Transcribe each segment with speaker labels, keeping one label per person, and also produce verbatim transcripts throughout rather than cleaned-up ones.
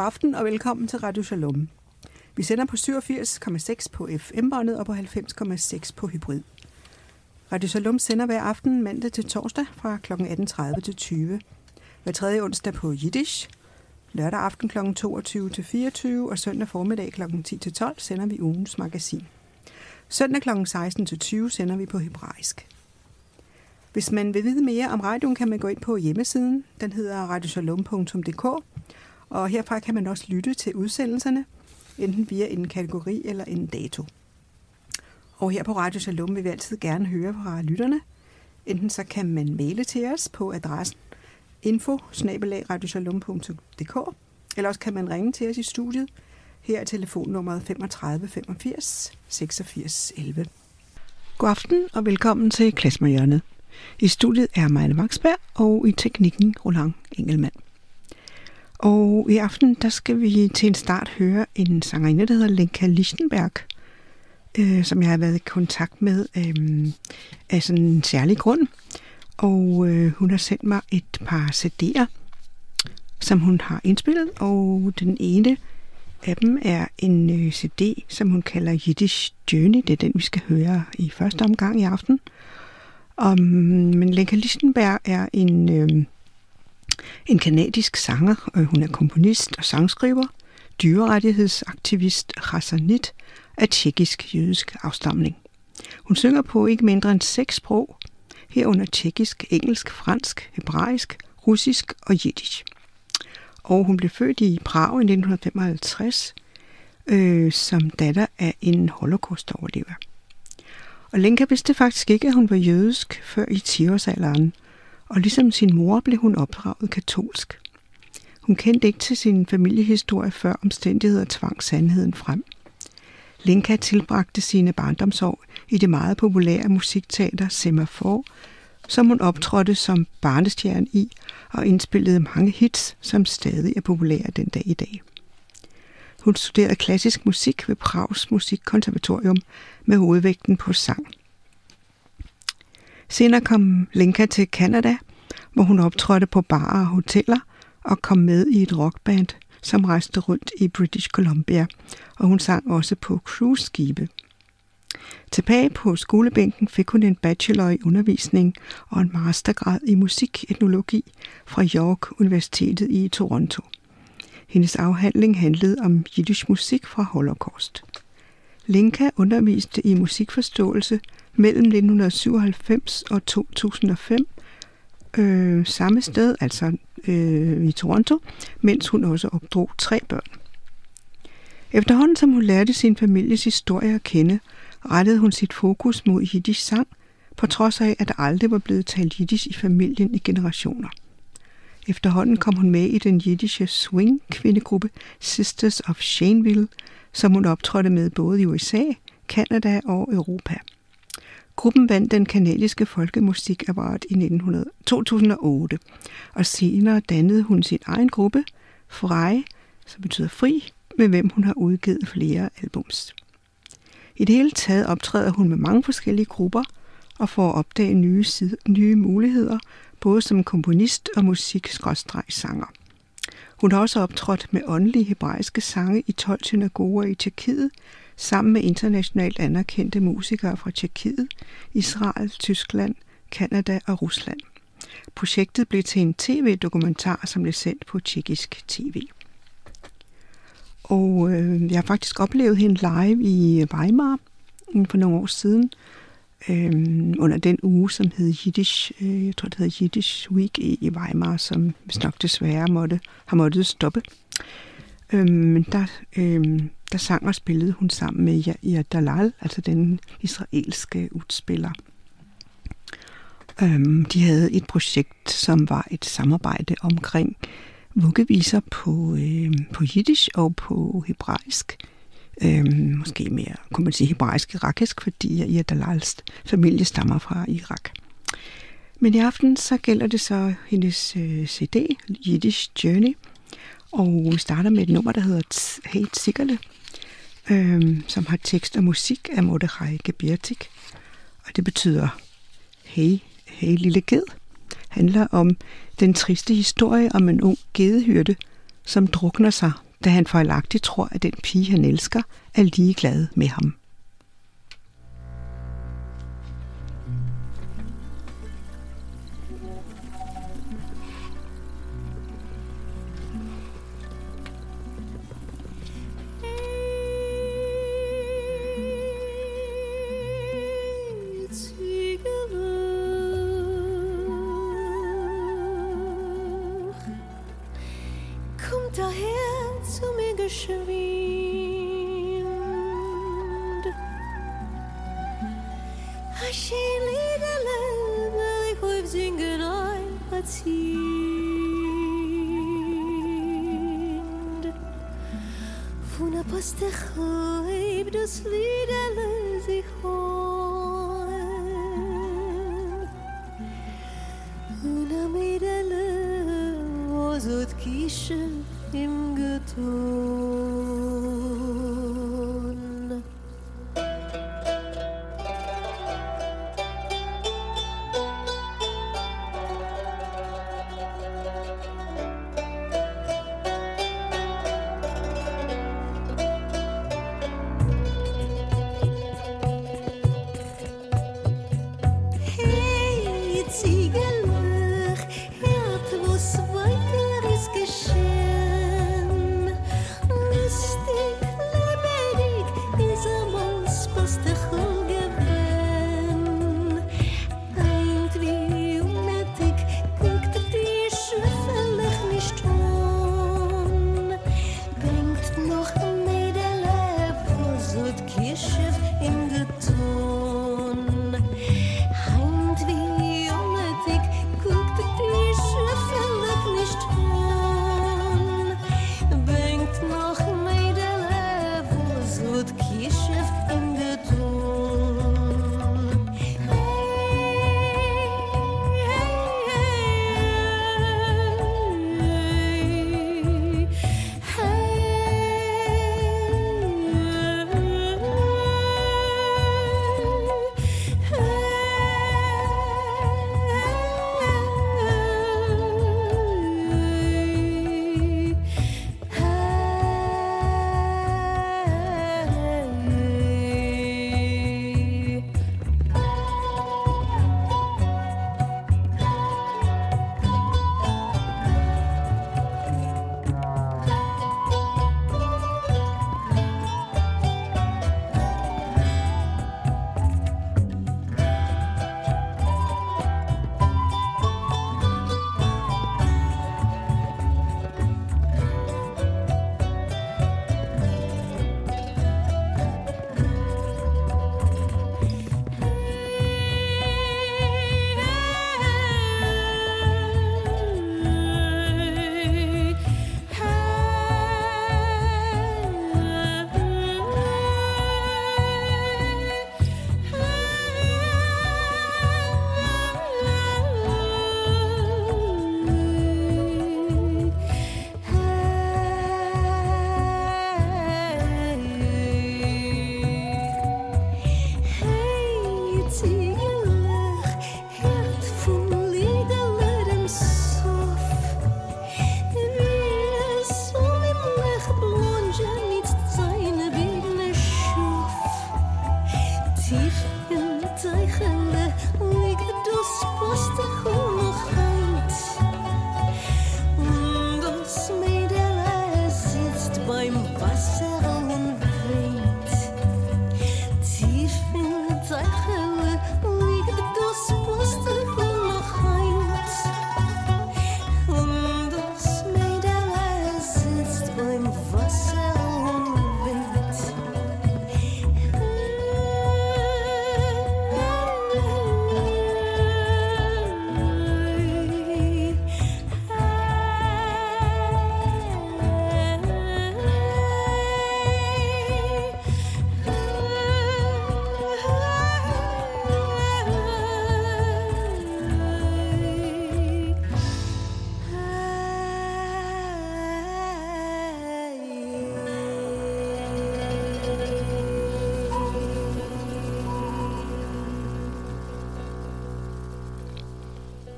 Speaker 1: aften og velkommen til Radio Shalom. Vi sender på syvogfirs komma seks på F M-båndet og på halvfems komma seks på hybrid. Radio Shalom sender hver aften mandag til torsdag fra kl. atten tredive til tyve. Hver tredje onsdag på Jiddisch. Lørdag aften kl. toogtyve til fireogtyve og søndag formiddag kl. ti til tolv sender vi ugens magasin. Søndag kl. seksten til tyve sender vi på hebraisk. Hvis man vil vide mere om radioen, kan man gå ind på hjemmesiden. Den hedder radioshalom punktum d k, og herfra kan man også lytte til udsendelserne, enten via en kategori eller en dato. Og her på Radio Shalom vil vi altid gerne høre fra lytterne. Enten så kan man maile til os på adressen info bindestreg radioshalom punktum d k, eller også kan man ringe til os i studiet. Her er telefonnummeret femogtredive femogfirs seksogfirs elleve. God aften og velkommen til Klezmerhjørnet. I studiet er Marianne Vaksberg, og i teknikken Roland Engelmann. Og i aften der skal vi til en start høre en sangerinde, der hedder Lenka Lichtenberg, øh, som jeg har været i kontakt med øh, af sådan en særlig grund. Og øh, hun har sendt mig et par C D'er, som hun har indspillet, og den ene af dem er en øh, C D, som hun kalder Yiddish Journey. Det er den, vi skal høre i første omgang i aften. Um, men Lenka Lichtenberg er en, øh, en kanadisk sanger. Hun er komponist og sangskriver, dyrerettighedsaktivist, chassanit af tjekkisk-jødisk afstamning. Hun synger på ikke mindre end seks sprog, herunder tjekkisk, engelsk, fransk, hebraisk, russisk og jiddisch. Og hun blev født i Prag i nitten femoghalvtreds øh, som datter af en holocaust-overlever. Og Lenka vidste faktisk ikke, at hun var jødisk før i ti-årsalderen, og ligesom sin mor blev hun opdraget katolsk. Hun kendte ikke til sin familiehistorie, før omstændigheder tvang sandheden frem. Lenka tilbragte sine barndomsår i det meget populære musikteater Semafor, som hun optrådte som barnestjerne i og indspillede mange hits, som stadig er populære den dag i dag. Hun studerede klassisk musik ved Prags Musikkonservatorium med hovedvægten på sang. Senere kom Lenka til Canada, hvor hun optrådte på barer og hoteller og kom med i et rockband, som rejste rundt i British Columbia, og hun sang også på cruiseskibe. Tilbage på skolebænken fik hun en bachelor i undervisning og en mastergrad i musiketnologi fra York Universitetet i Toronto. Hendes afhandling handlede om jiddisch musik fra Holocaust. Lenka underviste i musikforståelse mellem nitten syvoghalvfems og to tusind og fem, øh, samme sted, altså øh, i Toronto, mens hun også opdrog tre børn. Efterhånden som hun lærte sin families historie at kende, rettede hun sit fokus mod jiddisch sang, på trods af, at der aldrig var blevet talt jiddisch i familien i generationer. Efterhånden kom hun med i den jiddische swing-kvindegruppe Sisters of Shaneville, som hun optrådte med både i U S A, Canada og Europa. Gruppen vandt den kanadiske folkemusik award i to tusind og otte, og senere dannede hun sin egen gruppe, Frei, som betyder fri, med hvem hun har udgivet flere albums. I det hele taget optræder hun med mange forskellige grupper og får at opdage nye, side, nye muligheder, både som komponist og musik-sanger. Hun har også optrådt med åndelige hebraiske sange i tolv synagoger i Tjekkiet, sammen med internationalt anerkendte musikere fra Tjekkiet, Israel, Tyskland, Canada og Rusland. Projektet blev til en tv-dokumentar, som blev sendt på tjekkisk tv. Og øh, jeg har faktisk oplevet hende live i Weimar for nogle år siden, øh, under den uge, som hed Yiddish, øh, jeg tror det hed Yiddish Week i, i Weimar, som hvis nok desværre måtte, har måttet stoppe. Øh, men der, øh, der sang og spillede hun sammen med Yair Dalal, altså den israelske udspiller. Øh, de havde et projekt, som var et samarbejde omkring vuggeviser på, øh, på jiddisch og på hebraisk. Øhm, måske mere, kunne man sige, hebraisk-irakisk, fordi Yair Dalals familie stammer fra Irak. Men i aften så gælder det så hendes øh, C D, Yiddish Journey, og vi starter med et nummer, der hedder Hey Tsigerle, øhm, som har tekst og musik af Mordechai Gebirtik, og det betyder hey, hey lille ged. Handler om den triste historie om en ung gedehyrde, som drukner sig da han fejlagtigt tror, at den pige, han elsker, er ligeglad med ham.
Speaker 2: Daher zu mir geschwind. Als je liedele wil ik ooit zingen ein Patient. Von a Pastech heb das liedele sich holen. Und a Mädele was ut kischen im Geton. Hey, Ziegelach, hört, was weiter ist geschehen. Mystik, lebendig, ist amals Pastech gewesen. Eint wie unettig, guckt die Schöffelech nicht an. Bringt noch ein Mädele, was hat Kirschef im Geton. Eint wie unettig, guckt die Schöffelech nicht an. Bringt noch ein Mädele, was hat Kirschef im Geton.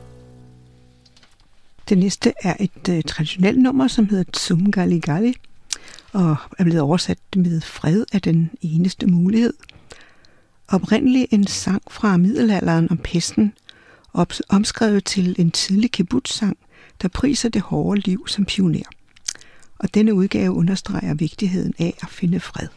Speaker 1: Det næste er et uh, traditionelt nummer, som hedder Zum Galli Galli. og er blevet oversat med fred er den eneste mulighed. Oprindeligt en sang fra middelalderen om pesten, omskrevet til en tidlig kibbutz-sang, der priser det hårde liv som pioner. Og denne udgave understreger vigtigheden af at finde fred.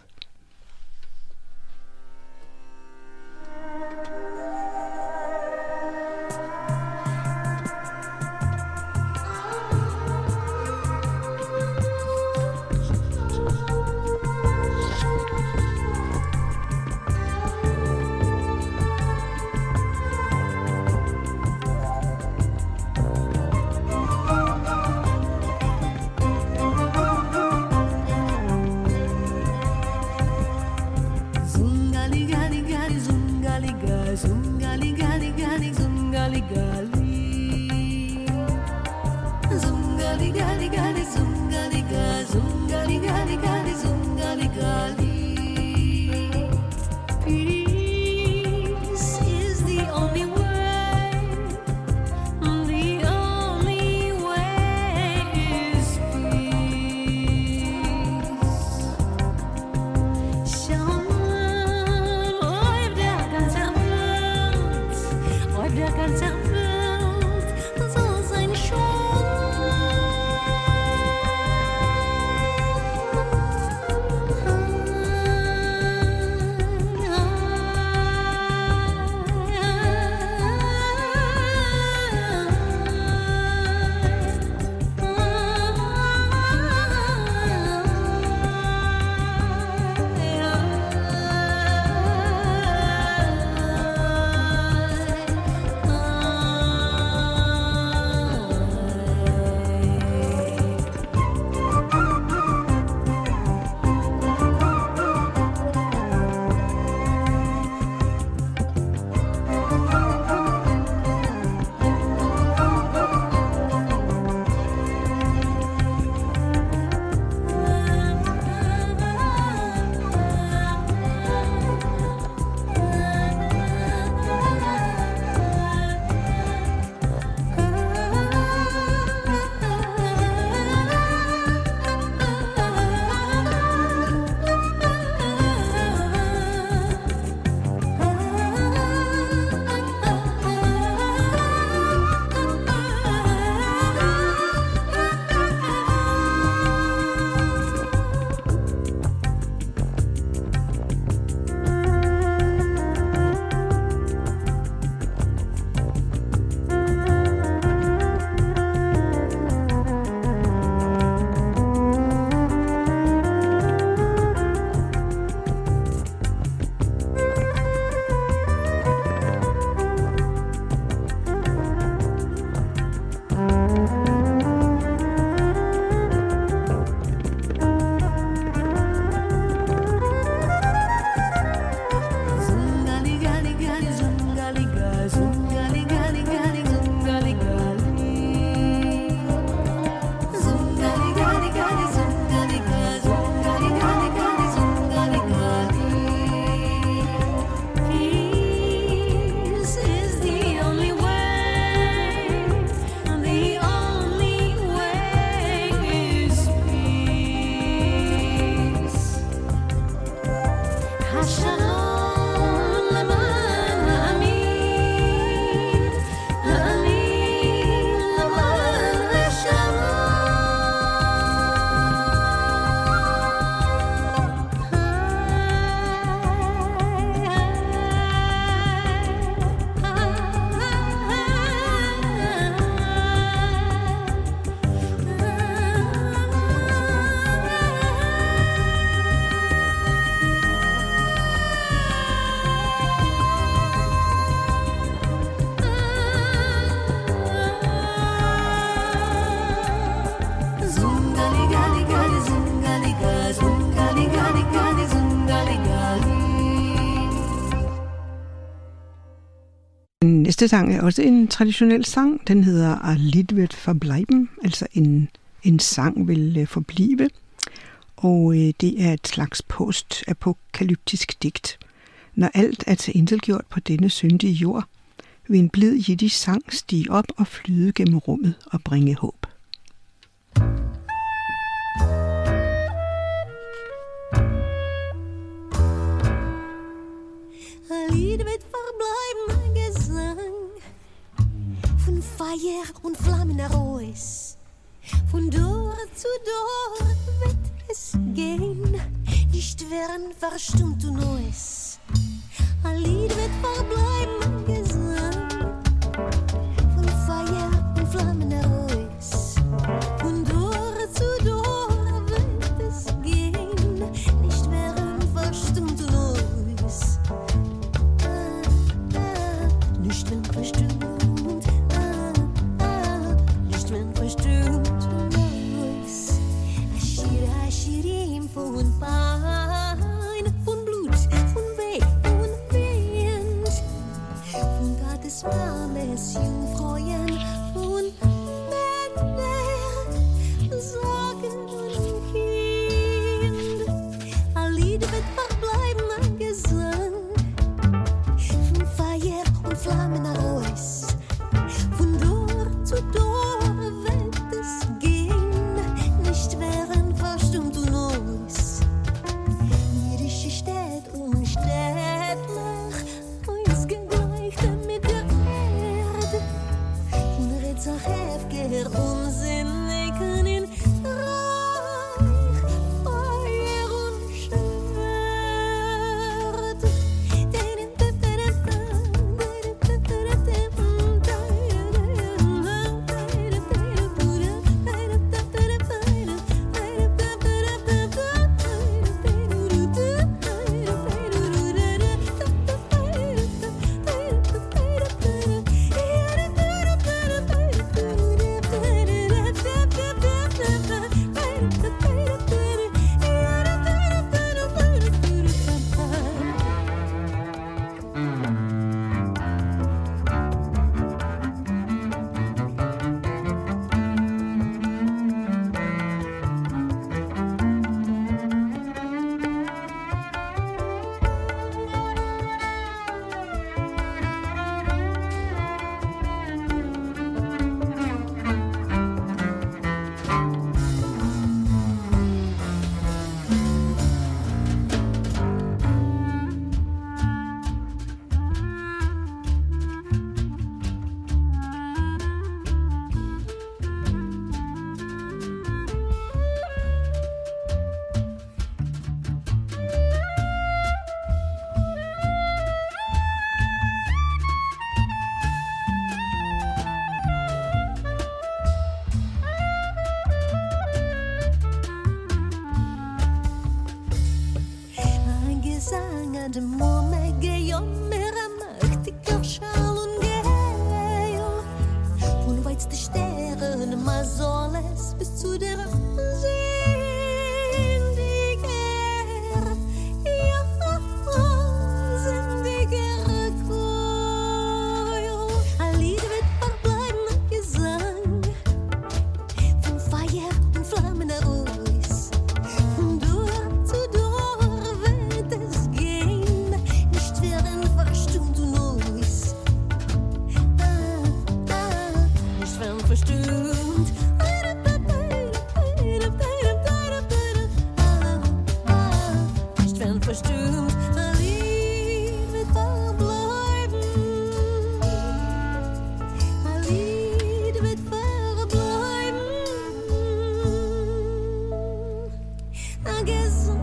Speaker 1: Næste sang er også en traditionel sang. Den hedder A Lied wird verbleiben, altså en, en sang vil forblive. Og øh, det er et slags post-apokalyptisk digt. Når alt er tilintetgjort på denne syndige jord, vil en blid jiddisch sang stige op og flyde gennem rummet og bringe håb.
Speaker 2: Lied wird verbleiben, ein Gesang. Von Feuer und Flammen heraus, von Dor zu Dor wird es gehen, nicht werden verstummt und Neues. Ein Lied wird verbleiben, ein Gesang. Von Feuer und Flammen heraus, von Dor zu Dor wird es gehen, nicht werden verstummt und Neues. Ah, ah, nicht werden verstummt. Von Pein, von Blut, von Weg, von Wind, von Gottes warmes Jungfräuen, von Männer, Sorgen und Kind. Ein Lied wird verbleiben, ein Gesang, von Feuer und Flammen heraus, von Dor zu Dor wird es gehen, nicht während verstummt und uns. Jüdische Städte und Städtler, uns gegleicht mit der Erde. Und Ritzach Hefger unsinnigen in Reich, Feuer und Schwert. De momme gejom mer mächtiger Schall und Geil. Von weitste Sternen Masoles bis zu der Sindiger, ja, Sindiger Keul. Ein Lied wird verbleiben, ein Gesang, von Feuer und Flammen heraus, von Dor zu Dor wird es gehen, nicht werden verstummt und Neues. Ah, ah, nicht werden verstummt. Ah, ah, nicht werden verstummt. Ein Lied wird verbleiben. Ein Lied wird verbleiben. Ein Gesang.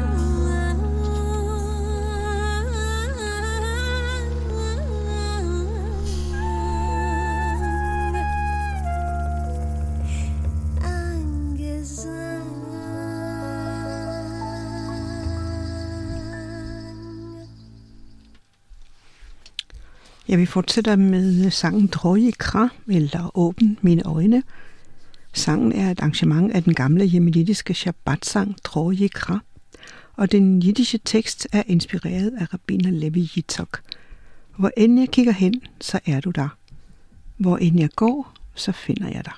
Speaker 1: Ja, vi fortsætter med sangen Droje Kra, eller Åbn mine øjne. Sangen er et arrangement af den gamle jemenitiske Shabbat-sang Droje Kra, og den jiddische tekst er inspireret af rabbiner Levi Yitzhak. Hvor end jeg kigger hen, så er du der. Hvor end jeg går, så finder jeg dig.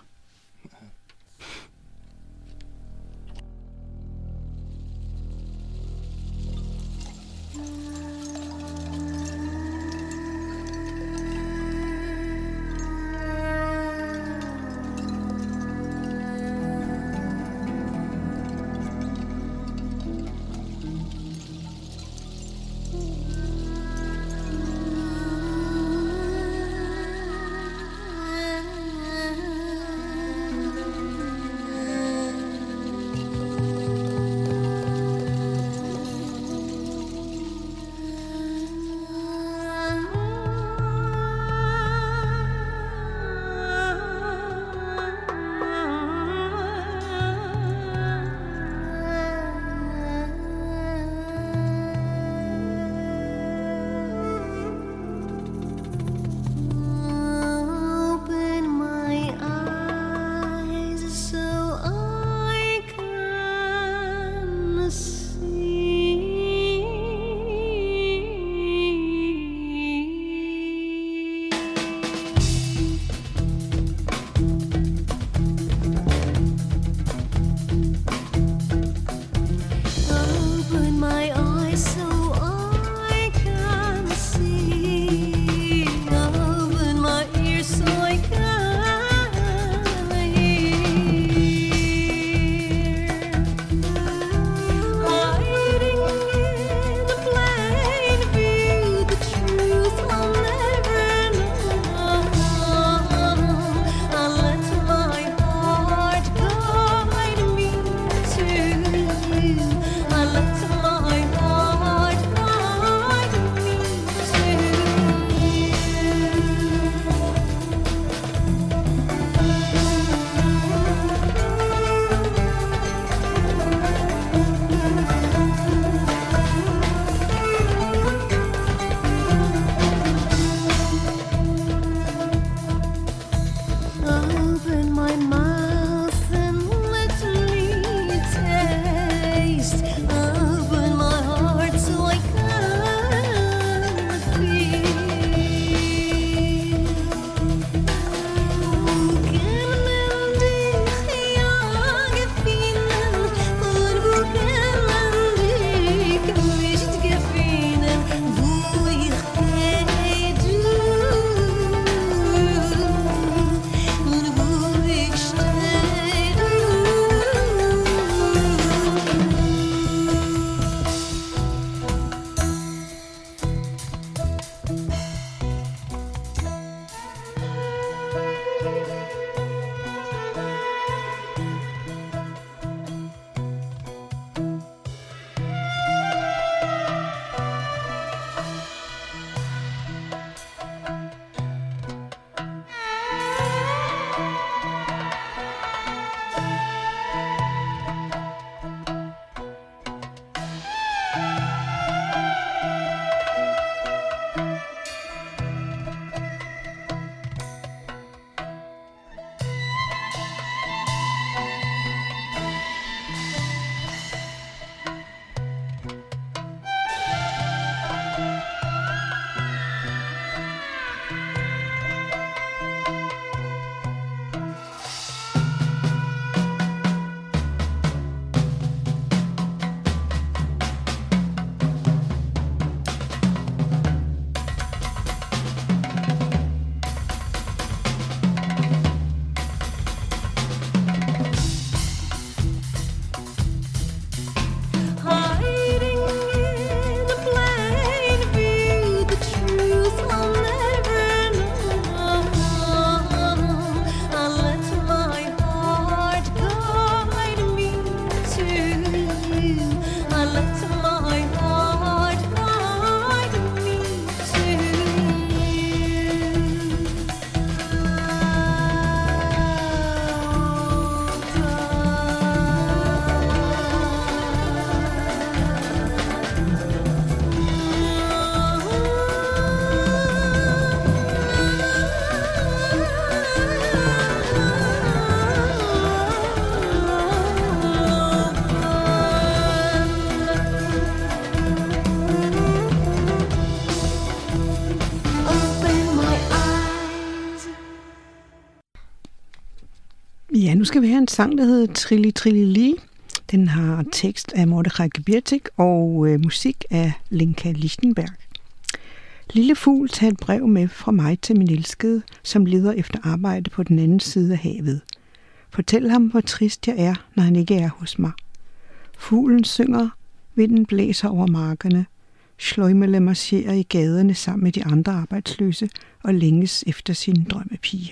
Speaker 1: Ja, nu skal vi have en sang, der hedder Trilli Trilli Li. Den har tekst af Mordechai Gebirtig og øh, musik af Lenka Lichtenberg. Lille fugl, tag et brev med fra mig til min elskede, som leder efter arbejde på den anden side af havet. Fortæl ham, hvor trist jeg er, når han ikke er hos mig. Fuglen synger, vinden blæser over markerne. Schløjmele marcherer i gaderne sammen med de andre arbejdsløse og længes efter sin drømmepige.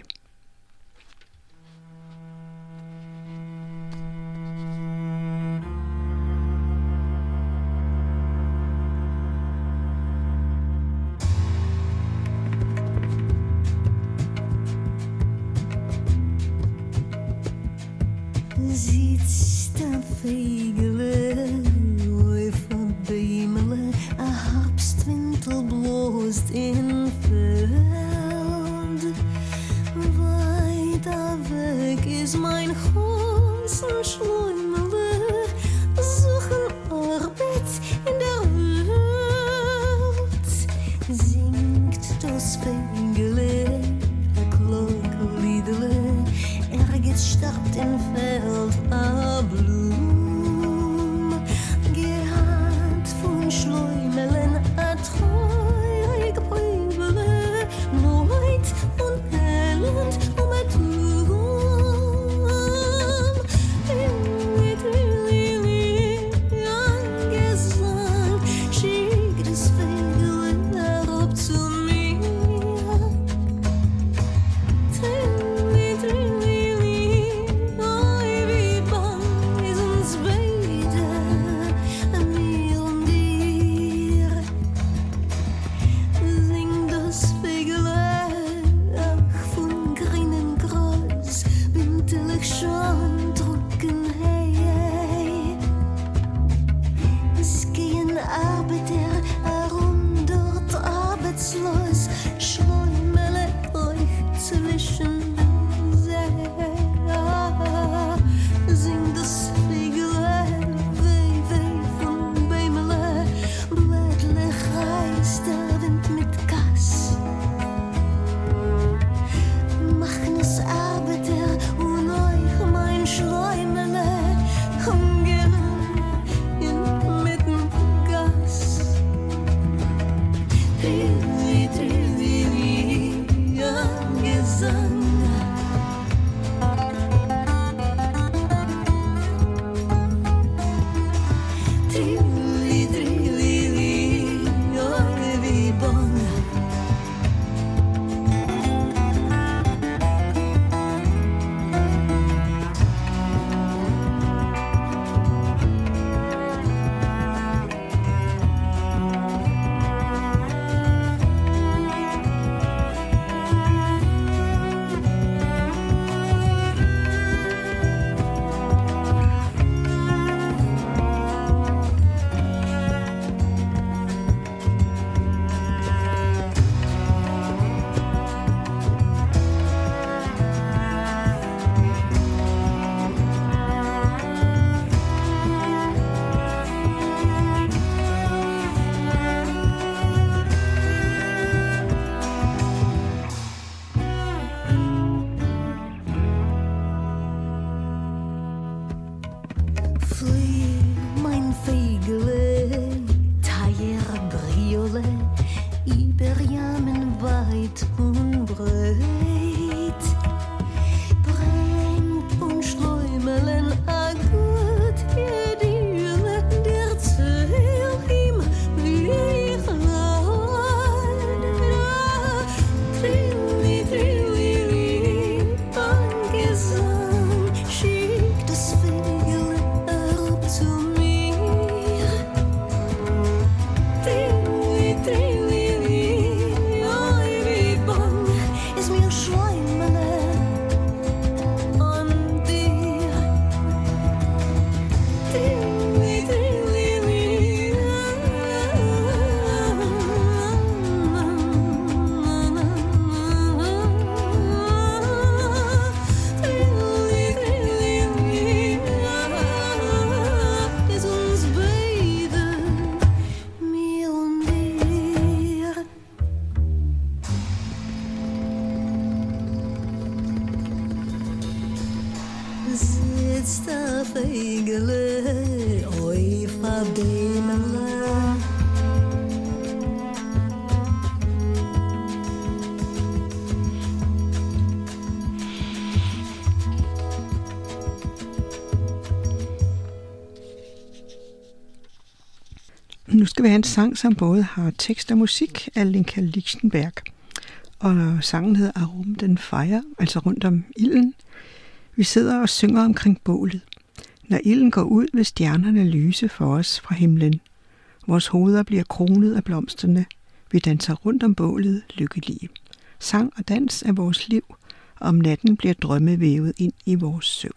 Speaker 2: Sitzt der Fegele, oi verbemele, a Herbstwinter bloßt in Feld. Weiter weg ist mein Haus und Schleumele, suchen Arbeit in der Welt. Singt das Fegele, a Klockliedele, er geht starbt im Feld a Blum. Gehand von Schleumelen a treurig Brübele, Neut und Elend um a Turm. Mit Lili an Gesang schickt das Fegele herab zu mir. Trilli, trilli, stafegele oi fra bemele.
Speaker 1: Nu skal vi have en sang, som både har tekst og musik af Linka Lichtenberg. Og sangen hedder Arum den Fire, altså rundt om ilden. Vi sidder og synger omkring bålet. Når ilden går ud, vil stjernerne lyse for os fra himlen. Vores hoveder bliver kronet af blomsterne. Vi danser rundt om bålet lykkelige. Sang og dans er vores liv. Om natten bliver drømme vævet ind i vores søvn.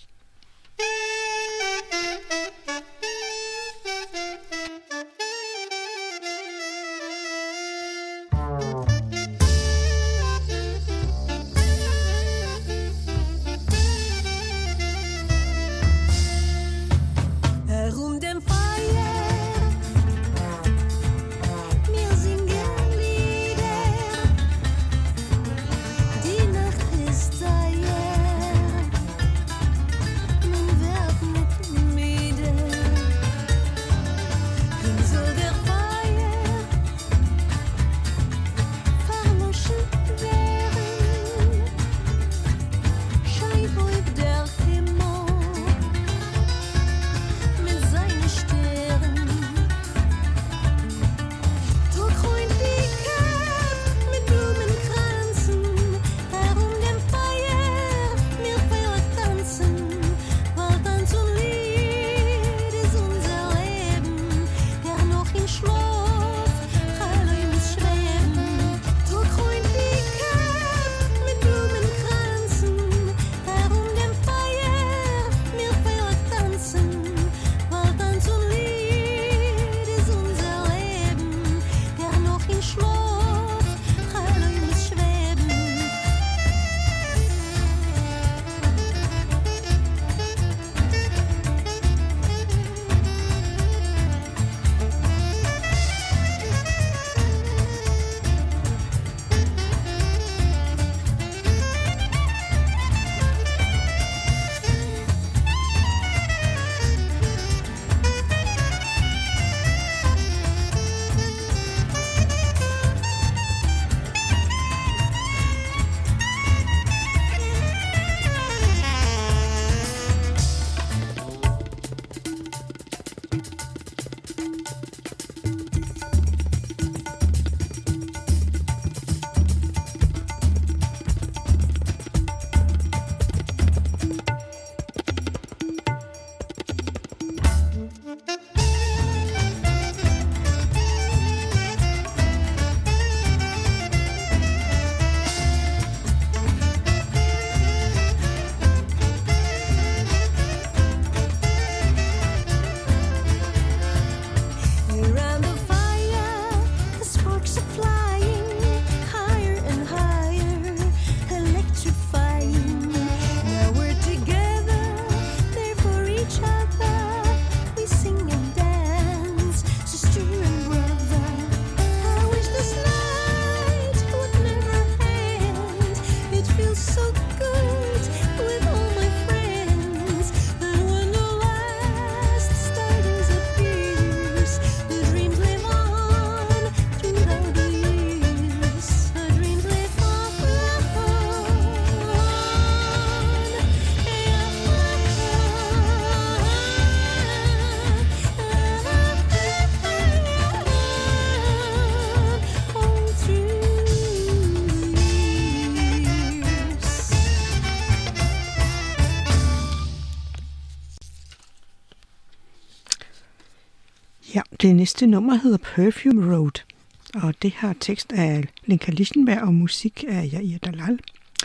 Speaker 1: Ja, det næste nummer hedder Perfume Road, og det har tekst af Linka Lichtenberg og musik af Yair Dalal.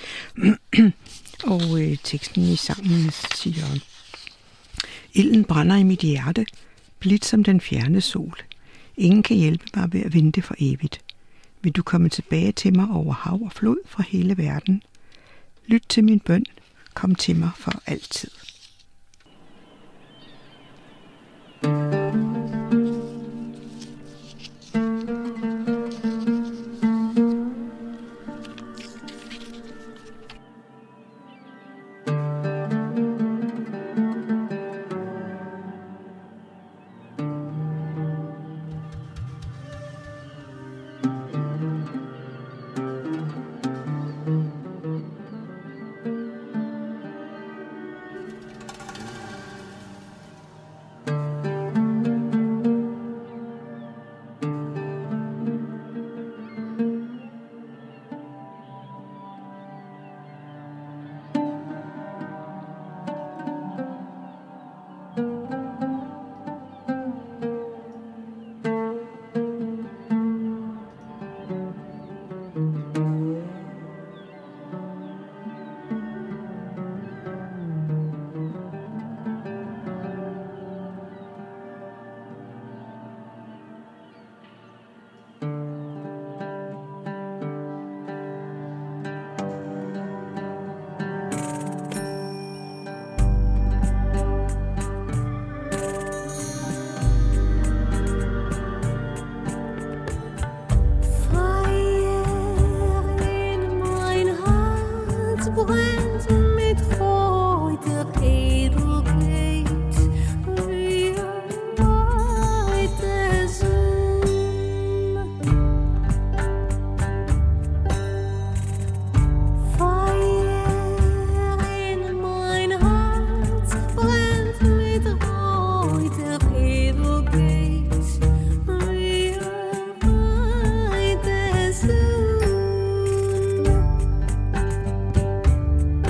Speaker 1: og øh, teksten i sangen siger: Ilden brænder i mit hjerte, blidt som den fjerne sol. Ingen kan hjælpe mig ved at vente for evigt. Vil du komme tilbage til mig over hav og flod fra hele verden? Lyt til min bøn, kom til mig for altid.
Speaker 2: brennt mit roter Edelkeit wie ein weites Feuer in mein Herz brennt mit roter Edelkeit wie ein weites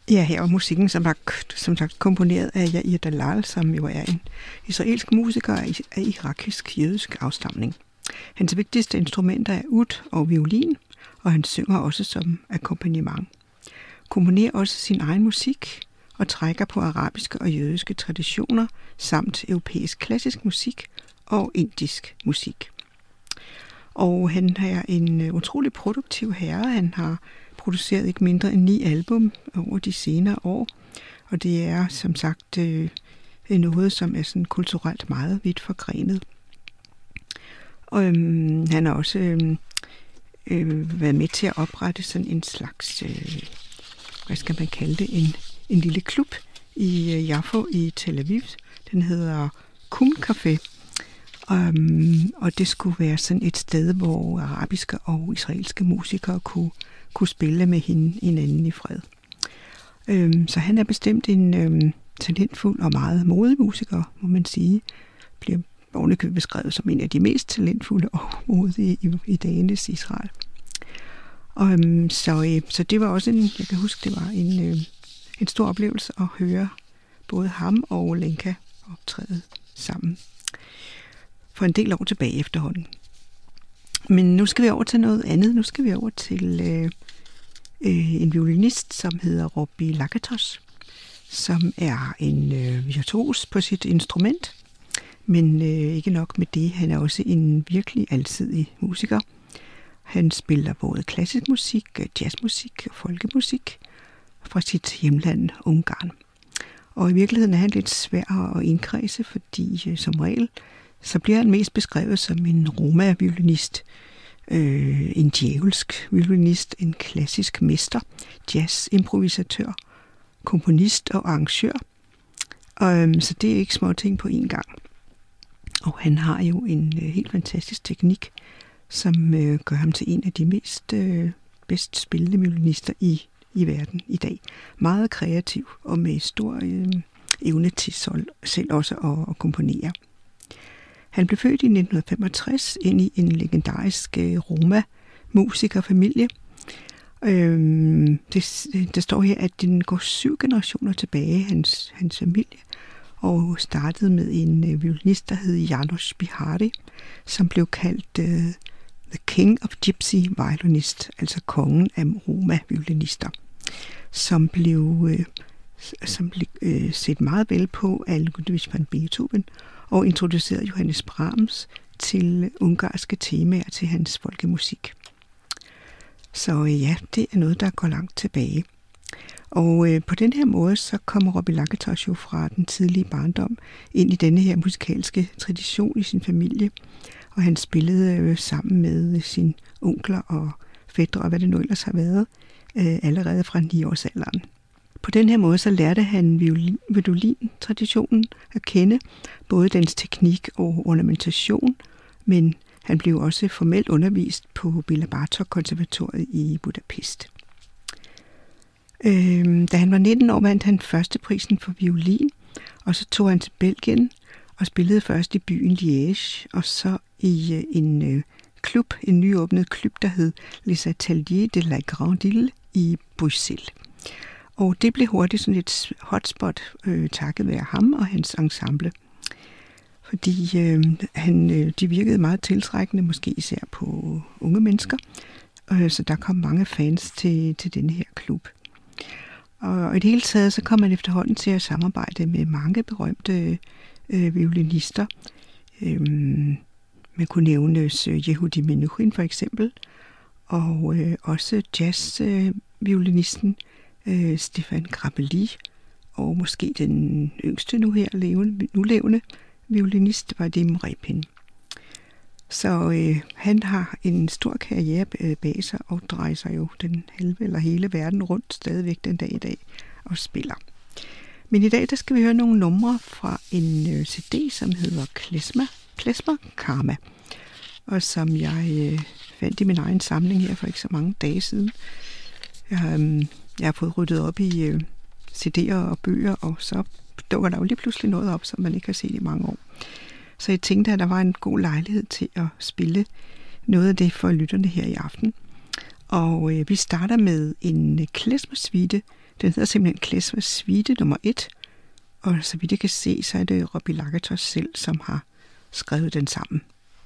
Speaker 1: Ja, her var musikken som sagt, som sagt komponeret af Yair Dalal, som jo er en israelsk musiker af irakisk-jødisk afstamning. Hans vigtigste instrumenter er ud og violin, og han synger også som akkompagnement. Komponerer også sin egen musik og trækker på arabiske og jødiske traditioner, samt europæisk klassisk musik og indisk musik. Og han er en utrolig produktiv herre. Han har produceret ikke mindre end ni album over de senere år, og det er som sagt øh, noget, som er sådan kulturelt meget vidt forgrenet. Og øhm, han har også øh, øh, været med til at oprette sådan en slags, øh, hvad skal man kalde det, en, en lille klub i øh, Jaffa i Tel Aviv. Den hedder Kum Café. Um, og det skulle være sådan et sted, hvor arabiske og israelske musikere kunne, kunne spille med hende, hinanden i fred. Um, så han er bestemt en um, talentfuld og meget modig musiker, må man sige. Bliver ovenikøbet beskrevet som en af de mest talentfulde og modige i, i dagens Israel. Um, så, øh, så det var også en, jeg kan huske, det var en, øh, en stor oplevelse at høre både ham og Lenka optræde sammen for en del år tilbage efterhånden. Men nu skal vi over til noget andet. Nu skal vi over til øh, øh, en violinist, som hedder Robby Lakatos, som er en øh, virtuos på sit instrument, men øh, ikke nok med det. Han er også en virkelig alsidig musiker. Han spiller både klassisk musik, jazzmusik og folkemusik fra sit hjemland Ungarn. Og i virkeligheden er han lidt svær at indkredse, fordi øh, som regel så bliver han mest beskrevet som en roma-violinist, øh, en djævelsk violinist, en klassisk mester, jazz-improvisatør, komponist og arrangør. Og, øh, så det er ikke små ting på én gang. Og han har jo en øh, helt fantastisk teknik, som øh, gør ham til en af de mest øh, bedst spillende violinister i, i verden i dag. Meget kreativ og med stor øh, evne til selv også at, at komponere. Han blev født i nitten femogtres ind i en legendarisk øh, Roma-musikerfamilie. Øhm, det, det står her, at den går syv generationer tilbage, hans, hans familie, og startede med en øh, violinist, der hed János Bihari, som blev kaldt øh, The King of Gypsy Violinist, altså kongen af Roma-violinister, som blev, øh, som blev øh, set meget vel på af Ludwig van Beethoven, og introducerede Johannes Brahms til ungarske temaer til hans folkemusik. Så ja, det er noget, der går langt tilbage. Og øh, på den her måde, så kommer Robby Lakatos jo fra den tidlige barndom ind i denne her musikalske tradition i sin familie. Og han spillede øh, sammen med sine onkler og fætre, og hvad det nu ellers har været, øh, allerede fra ni-årsalderen. På den her måde så lærte han violin-traditionen at kende, både dens teknik og ornamentation, men han blev også formelt undervist på Béla Bartók-konservatoriet i Budapest. Øhm, da han var nitten år, vandt han førsteprisen for violin, og så tog han til Belgien og spillede først i byen Liège, og så i øh, en øh, klub, en nyåbnet klub, der hed Les Ateliers de la Grande Île i Bruxelles. Og det blev hurtigt sådan et hotspot, øh, takket være ham og hans ensemble. Fordi øh, han, øh, de virkede meget tiltrækkende, måske især på unge mennesker. Øh, så der kom mange fans til, til denne her klub. Og i det hele taget, så kom man efterhånden til at samarbejde med mange berømte øh, violinister. Øh, man kunne nævne Yehudi Menuhin for eksempel, og øh, også jazzviolinisten øh, Stefan Grappelli, og måske den yngste nu her levende, nu levende violinist Vadim Repin. Så øh, han har en stor karriere bag sig og drejer sig jo den halve eller hele verden rundt stadigvæk den dag i dag og spiller. Men i dag der skal vi høre nogle numre fra en øh, C D, som hedder Klezmer, Klezmer Karma, og som jeg øh, fandt i min egen samling her for ikke så mange dage siden. Jeg, øh, jeg har fået ryddet op i øh, C D'er og bøger, og så dukker der jo lige pludselig noget op, som man ikke har set i mange år. Så jeg tænkte, at der var en god lejlighed til at spille noget af det for lytterne her i aften. Og øh, vi starter med en klezmer-suite Den hedder simpelthen Klesmer Suite nummer et, og så vidt jeg kan se, så er det Robbie Lagatos selv, som har skrevet den sammen.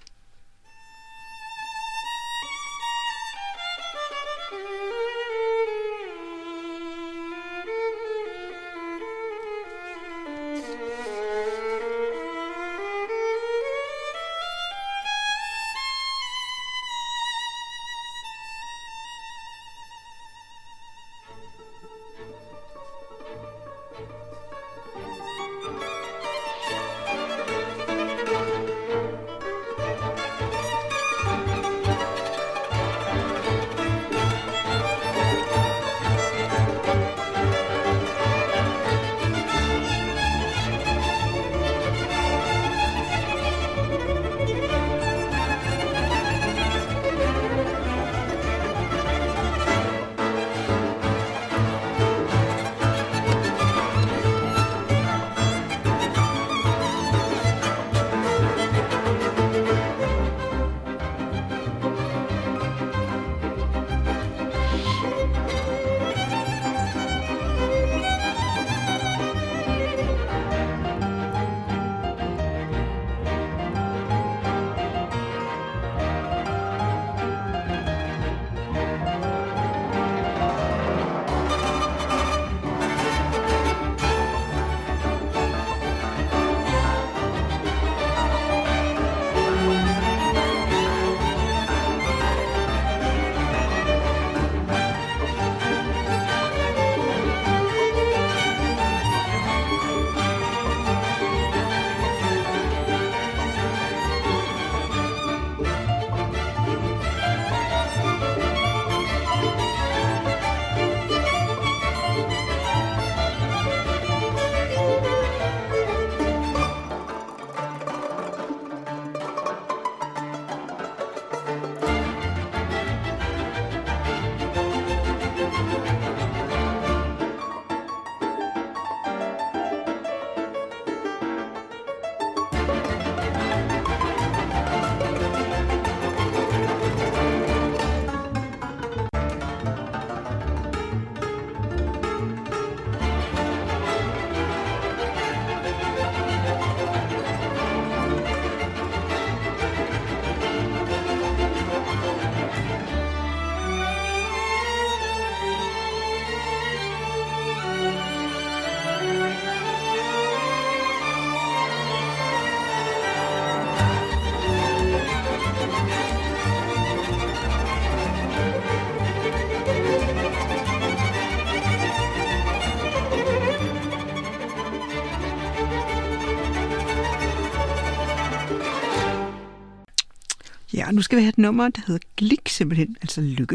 Speaker 1: Ja, og nu skal vi have et nummer, der hedder Glik, simpelthen, altså lykke.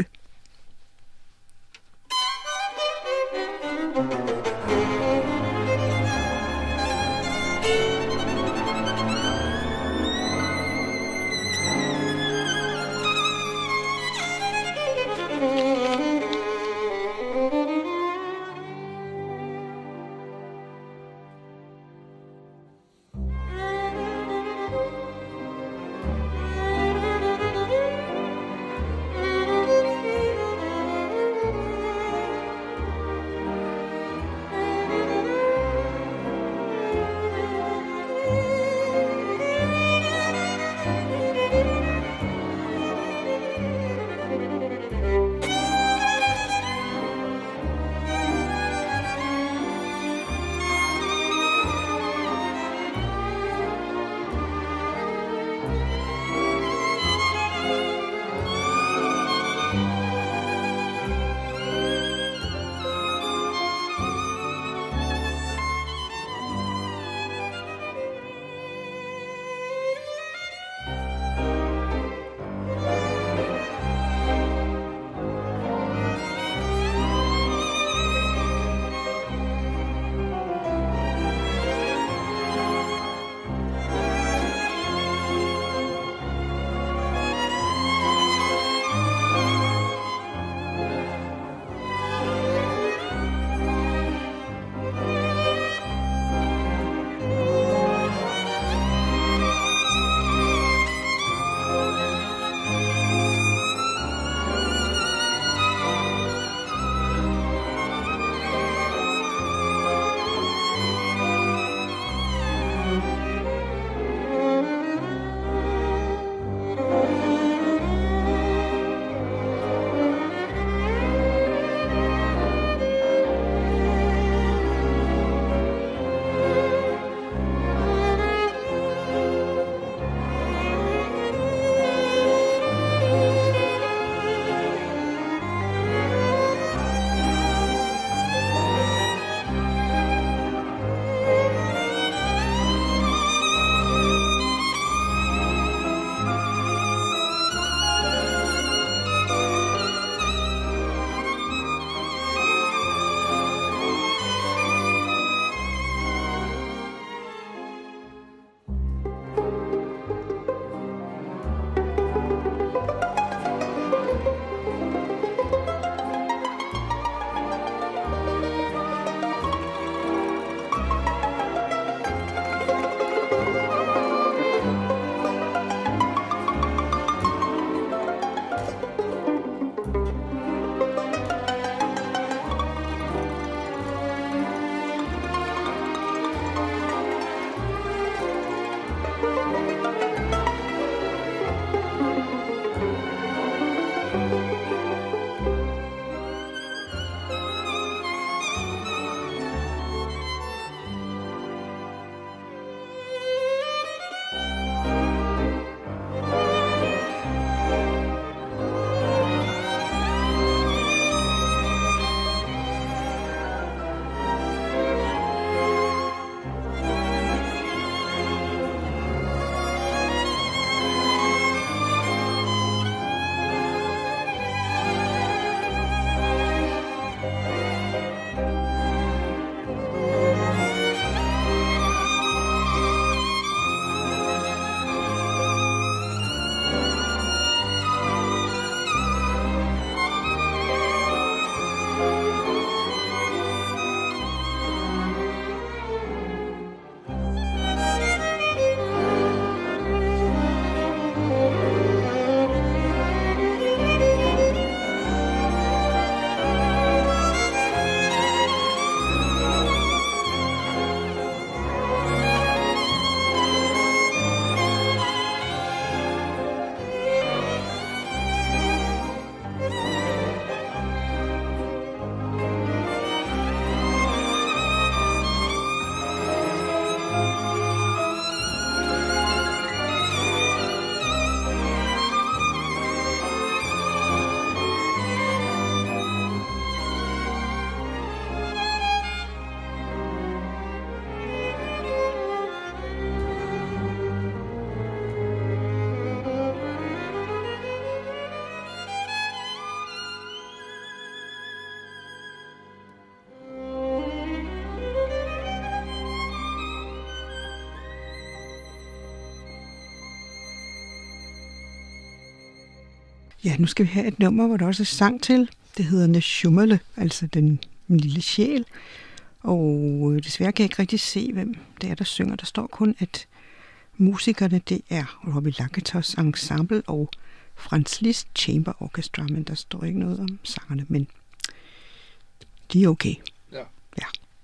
Speaker 1: Ja, nu skal vi have et nummer, hvor der også er sang til. Det hedder Nesjummele, altså den lille sjæl. Og desværre kan jeg ikke rigtig se, hvem det er, der synger. Der står kun, at musikerne, det er Robbie Lakatos Ensemble og Franz Liszt Chamber Orchestra, men der står ikke noget om sangerne, men de er okay.
Speaker 3: Ja.
Speaker 1: Ja.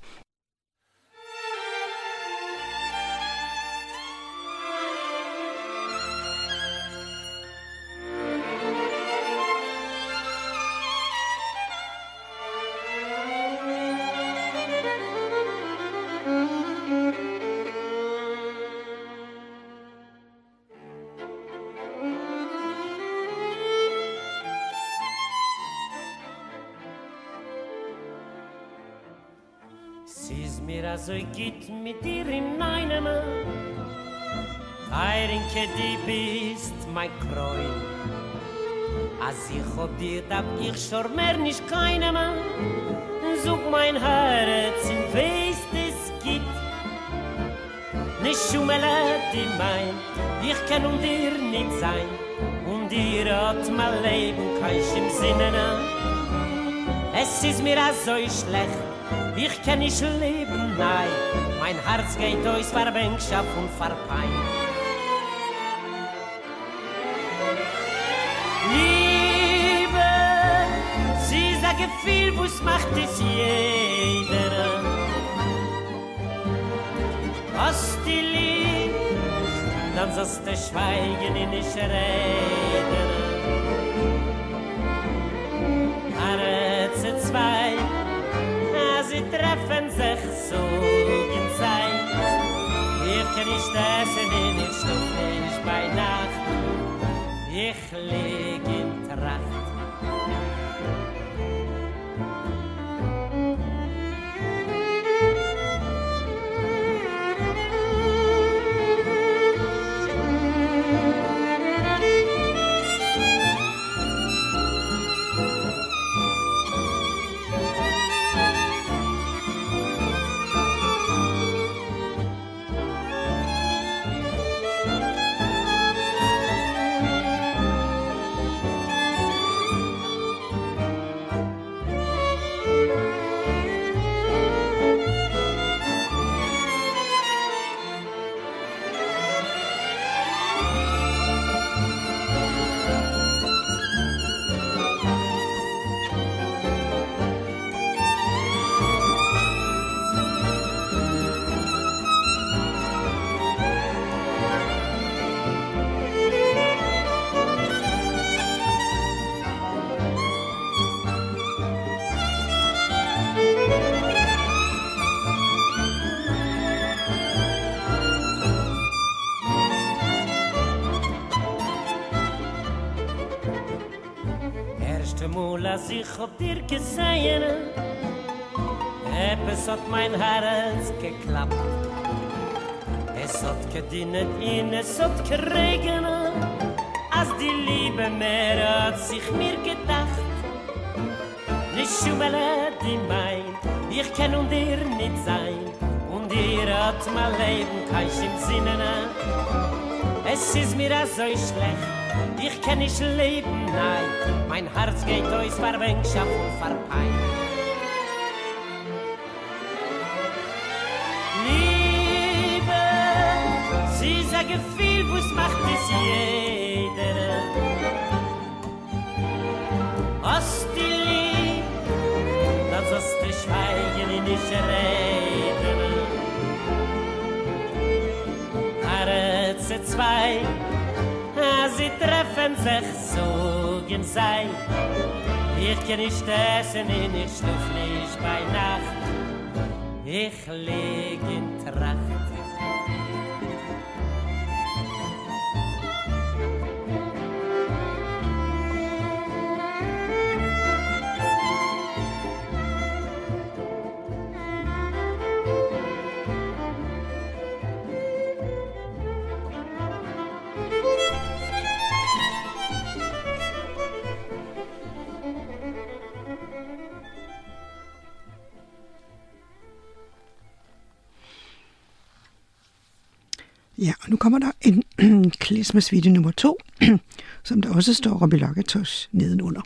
Speaker 4: So geht mit dir in einem Eirinke, die bist mein Kreuz. Als ich hab dir, darf ich schon mehr nicht keinem Sog mein Herz in Weist es geht. Nesjummele, die meint, ich kann um dir nicht sein. Und dir hat mein Leben kein Sinne. Es ist mir so schlecht, ich kann nicht leben, nein. Mein Herz geht aus Verwängschaft und Verpein. Liebe, sie ist ein Gefühl, wo's macht es jeder. Hast die lieb, dann sollst du schweigen und nicht reden. Herze zwei, sie treffen sich so in Zeit. Ich kann nicht essen, ich schlafe nicht bei Nacht. Ich lieg in Tracht. Als ich hab dir gesehen, etwas hat mein Herz geklappt. Es hat gedient ihn, es hat geregnet, als die Liebe mehr hat sich mir gedacht. Nesjummele, die meint, ich kann um dir nicht sein, und ihr hat mein Leben kein Sinne. Es ist mir so schlecht, ich kann nicht leben, nein. Mein Herz geht aus Verwängschaft und Verpein. Liebe, sie ist ein Gefühl, wo's macht es jeder. Hast die lieb, dann sollst du schweigen und nicht reden. Herze zwei, sie treffen sich so in Zeit. Ich kann nicht essen und ich schlaf nicht bei Nacht. Ich lieg in Tracht.
Speaker 1: Ja, og nu kommer der en klezmer-suite nummer to, som der også står Robbie Lakatos nedenunder.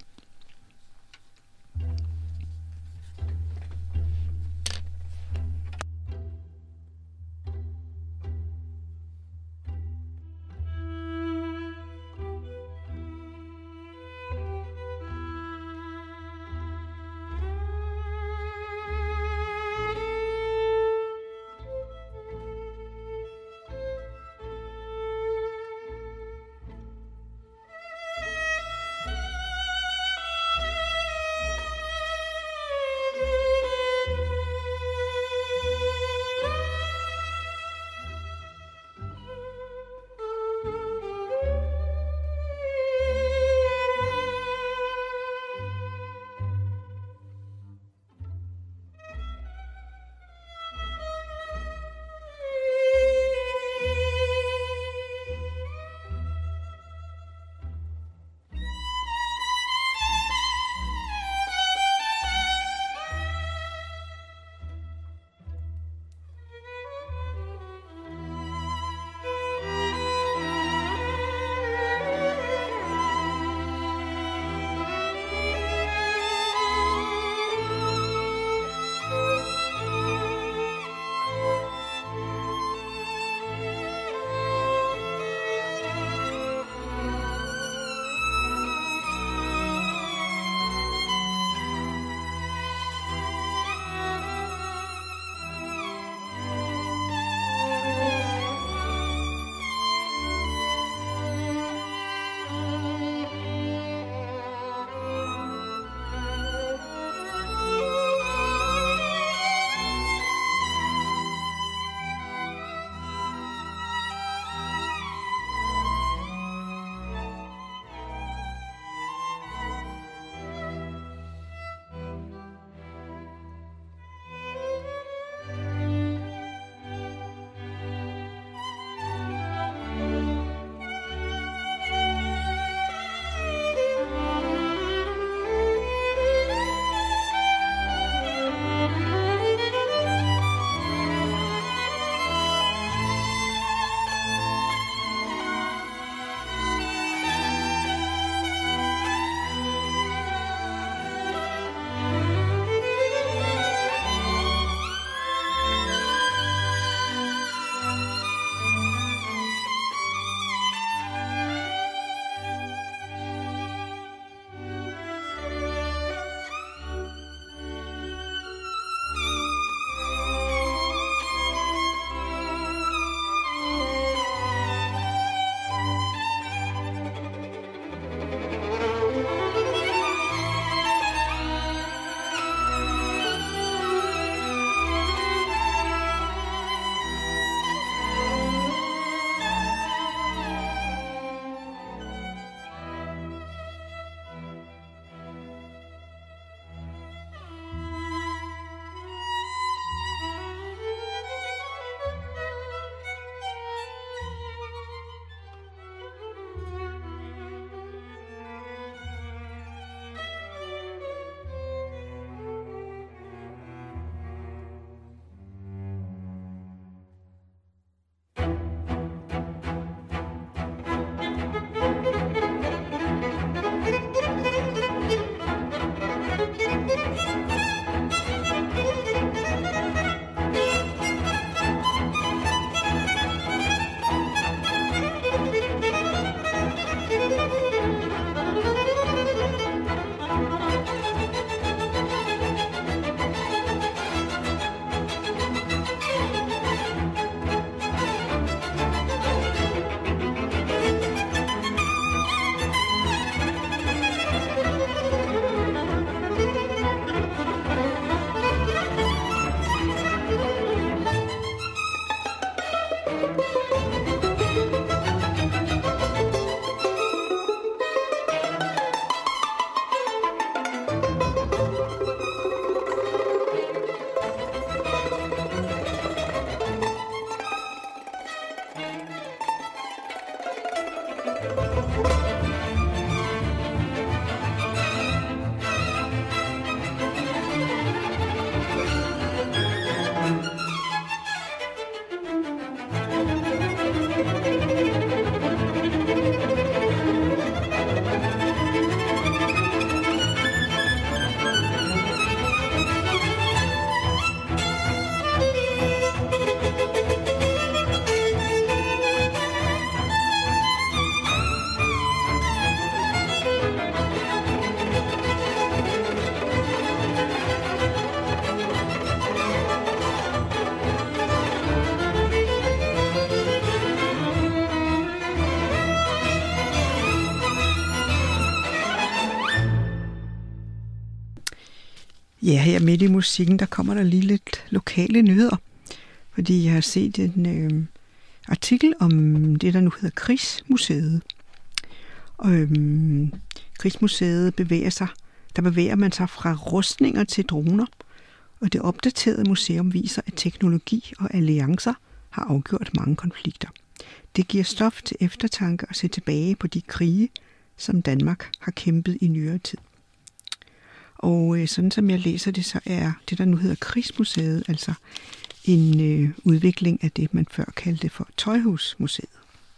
Speaker 1: Ja, her midt i musikken, der kommer der lige lidt lokale nyheder. Fordi jeg har set en øh, artikel om det, der nu hedder Krigsmuseet. Og øh, Krigsmuseet bevæger sig, der bevæger man sig fra rustninger til droner. Og det opdaterede museum viser, at teknologi og alliancer har afgjort mange konflikter. Det giver stof til eftertanke at se tilbage på de krige, som Danmark har kæmpet i nyere tid. Og øh, sådan som jeg læser det, så er det, der nu hedder Krigsmuseet, altså en øh, udvikling af det, man før kaldte for Tøjhusmuseet.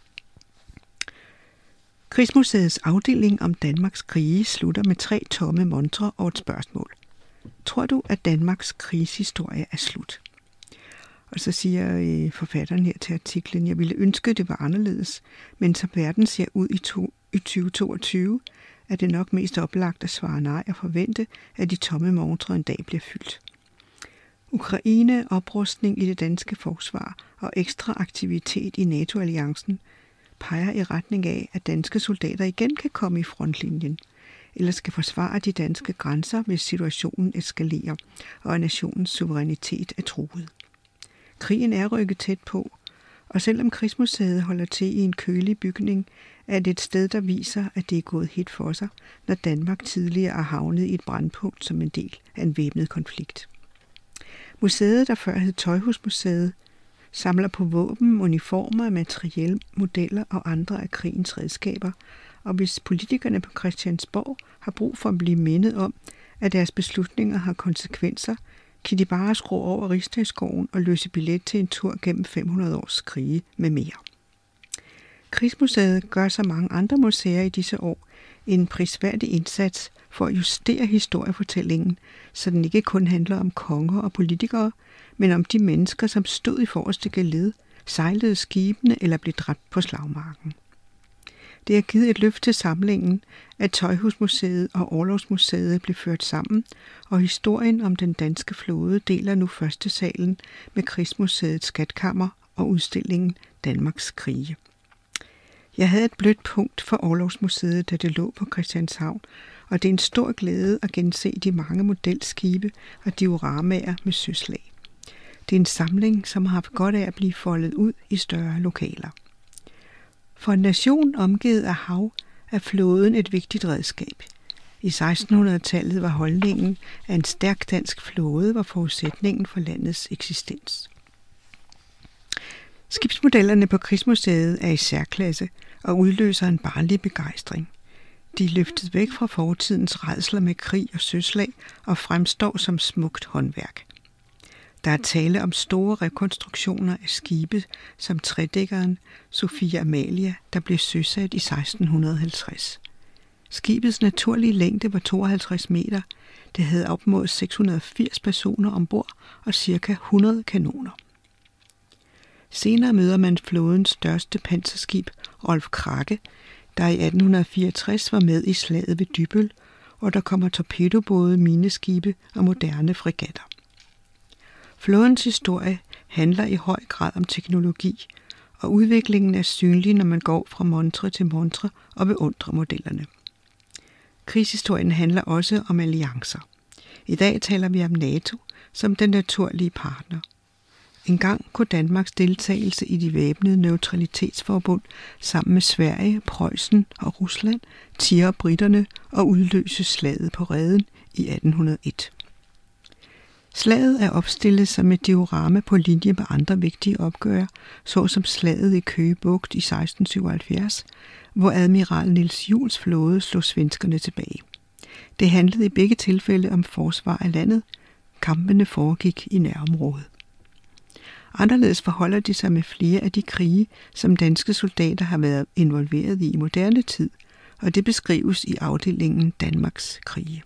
Speaker 1: Krigsmuseets afdeling om Danmarks krige slutter med tre tomme montrer og et spørgsmål. Tror du, at Danmarks krigshistorie er slut? Og så siger øh, forfatteren her til artiklen, jeg ville ønske, det var anderledes, men som verden ser ud i, to, i tyve toogtyve, er det nok mest oplagt at svare nej og forvente, at de tomme montrer en dag bliver fyldt. Ukraine, oprustning i det danske forsvar og ekstra aktivitet i NATO-alliancen peger i retning af, at danske soldater igen kan komme i frontlinjen, eller skal forsvare de danske grænser, hvis situationen eskalerer, og nationens suverænitet er truet. Krigen er rykket tæt på, og selvom Krigsmuseet holder til i en kølig bygning, er det et sted, der viser, at det er gået helt for sig, når Danmark tidligere er havnet i et brandpunkt som en del af en væbnet konflikt. Museet, der før hed Tøjhusmuseet, samler på våben, uniformer, materiel, modeller og andre af krigens redskaber, og hvis politikerne på Christiansborg har brug for at blive mindet om, at deres beslutninger har konsekvenser, kan de bare skrue over Rigsdagsgården og løse billet til en tur gennem fem hundrede års krige med mere. Krigsmuseet gør så mange andre museer i disse år en prisværdig indsats for at justere historiefortællingen, så den ikke kun handler om konger og politikere, men om de mennesker, som stod i forreste geled, sejlede skibene eller blev dræbt på slagmarken. Det har givet et løft til samlingen, at Tøjhusmuseet og Orlogsmuseet blev ført sammen, og historien om den danske flåde deler nu første salen med Krigsmuseets skatkammer og udstillingen Danmarks krige. Jeg havde et blødt punkt for Orlogsmuseet, da det lå på Christianshavn, og det er en stor glæde at gense de mange modelskibe og dioramaer med søslag. Det er en samling, som har haft godt af at blive foldet ud i større lokaler. For en nation omgivet af hav er flåden et vigtigt redskab. I sekstenhundredetallet var holdningen, at en stærk dansk flåde var forudsætningen for landets eksistens. Skibsmodellerne på Krigsmuseet er i særklasse og udløser en barnlig begejstring. De er løftet væk fra fortidens rædsler med krig og søslag og fremstår som smukt håndværk. Der er tale om store rekonstruktioner af skibe som tredækkeren Sophia Amalia, der blev søsat i seksten halvtreds. Skibets naturlige længde var tooghalvtreds meter. Det havde op mod seks hundrede og firs personer ombord og ca. hundrede kanoner. Senere møder man flådens største panserskib, Rolf Krake, der i atten fireogtres var med i slaget ved Dybbøl, og der kommer torpedobåde, mineskibe og moderne fregatter. Flådens historie handler i høj grad om teknologi, og udviklingen er synlig, når man går fra montre til montre og beundrer modellerne. Krigshistorien handler også om alliancer. I dag taler vi om NATO som den naturlige partner. En gang kunne Danmarks deltagelse i de væbnede neutralitetsforbund sammen med Sverige, Preussen og Rusland tirre briterne og udløse slaget på Reden i atten hundrede og et. Slaget er opstillet som et diorama på linje med andre vigtige opgør, såsom slaget i Køge Bugt i seksten syvoghalvfjerds, hvor admiral Niels Juels flåde slog svenskerne tilbage. Det handlede i begge tilfælde om forsvar af landet. Kampene foregik i nærområdet. Anderledes forholder de sig med flere af de krige, som danske soldater har været involveret i i moderne tid, og det beskrives i afdelingen Danmarks krige.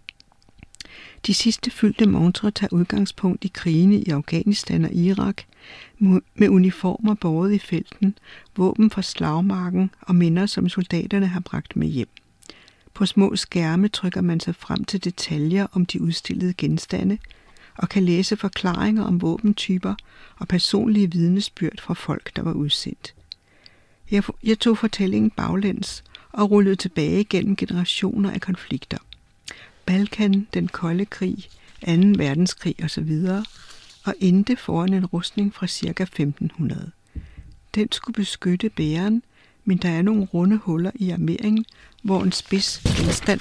Speaker 1: De sidste fyldte montre tager udgangspunkt i krigene i Afghanistan og Irak, med uniformer båret i felten, våben fra slagmarken og minder, som soldaterne har bragt med hjem. På små skærme trykker man sig frem til detaljer om de udstillede genstande, og kan læse forklaringer om våbentyper og personlige vidnesbyrd fra folk, der var udsendt. Jeg, jeg tog fortællingen baglæns og rullede tilbage gennem generationer af konflikter. Balkan, den kolde krig, anden verdenskrig osv., og endte foran en rustning fra ca. femten hundrede. Den skulle beskytte bæreren, men der er nogle runde huller i armeringen, hvor en spids genstand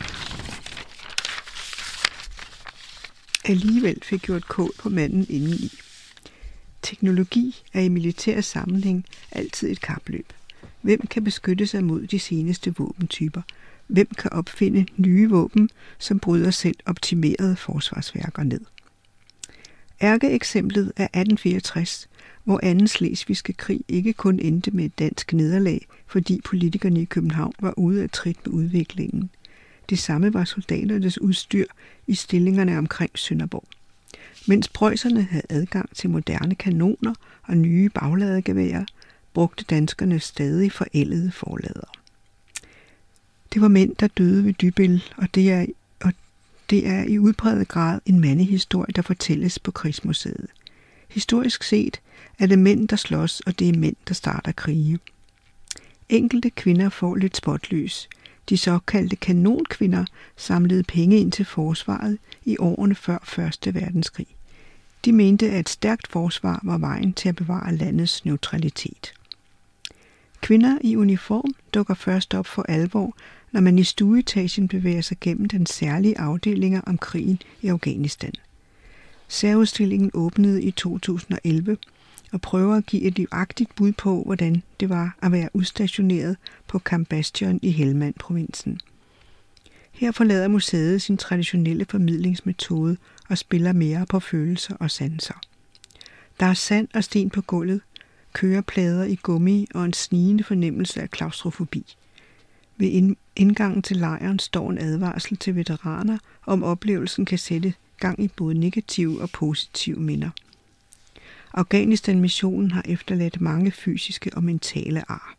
Speaker 1: alligevel fik gjort kål på manden indeni. Teknologi er i militær sammenhæng altid et kapløb. Hvem kan beskytte sig mod de seneste våbentyper? Hvem kan opfinde nye våben, som bryder selv optimerede forsvarsværker ned? Ærkeeksemplet er atten fireogtres, hvor anden slesvigske krig ikke kun endte med et dansk nederlag, fordi politikerne i København var ude af trit med udviklingen. Det samme var soldaternes udstyr i stillingerne omkring Sønderborg. Mens preusserne havde adgang til moderne kanoner og nye bagladegeværer, brugte danskerne stadig forældede forlader. Det var mænd, der døde ved Dybbøl, og det er, og det er i udpræget grad en mandehistorie, der fortælles på Krigsmuseet. Historisk set er det mænd, der slås, og det er mænd, der starter krige. Enkelte kvinder får lidt spotlys. De såkaldte kanonkvinder samlede penge ind til forsvaret i årene før første verdenskrig. De mente, at et stærkt forsvar var vejen til at bevare landets neutralitet. Kvinder i uniform dukker først op for alvor, når man i stueetagen bevæger sig gennem den særlige afdelinger om krigen i Afghanistan. Særudstillingen åbnede i to tusind og elleve og prøver at give et livagtigt bud på, hvordan det var at være udstationeret på Camp Bastion i Helmand-provinsen. Her forlader museet sin traditionelle formidlingsmetode og spiller mere på følelser og sanser. Der er sand og sten på gulvet, køreplader i gummi og en snigende fornemmelse af klaustrofobi. Ved indgangen til lejren står en advarsel til veteraner, om oplevelsen kan sætte gang i både negative og positive minder. Afghanistan-missionen har efterladt mange fysiske og mentale ar.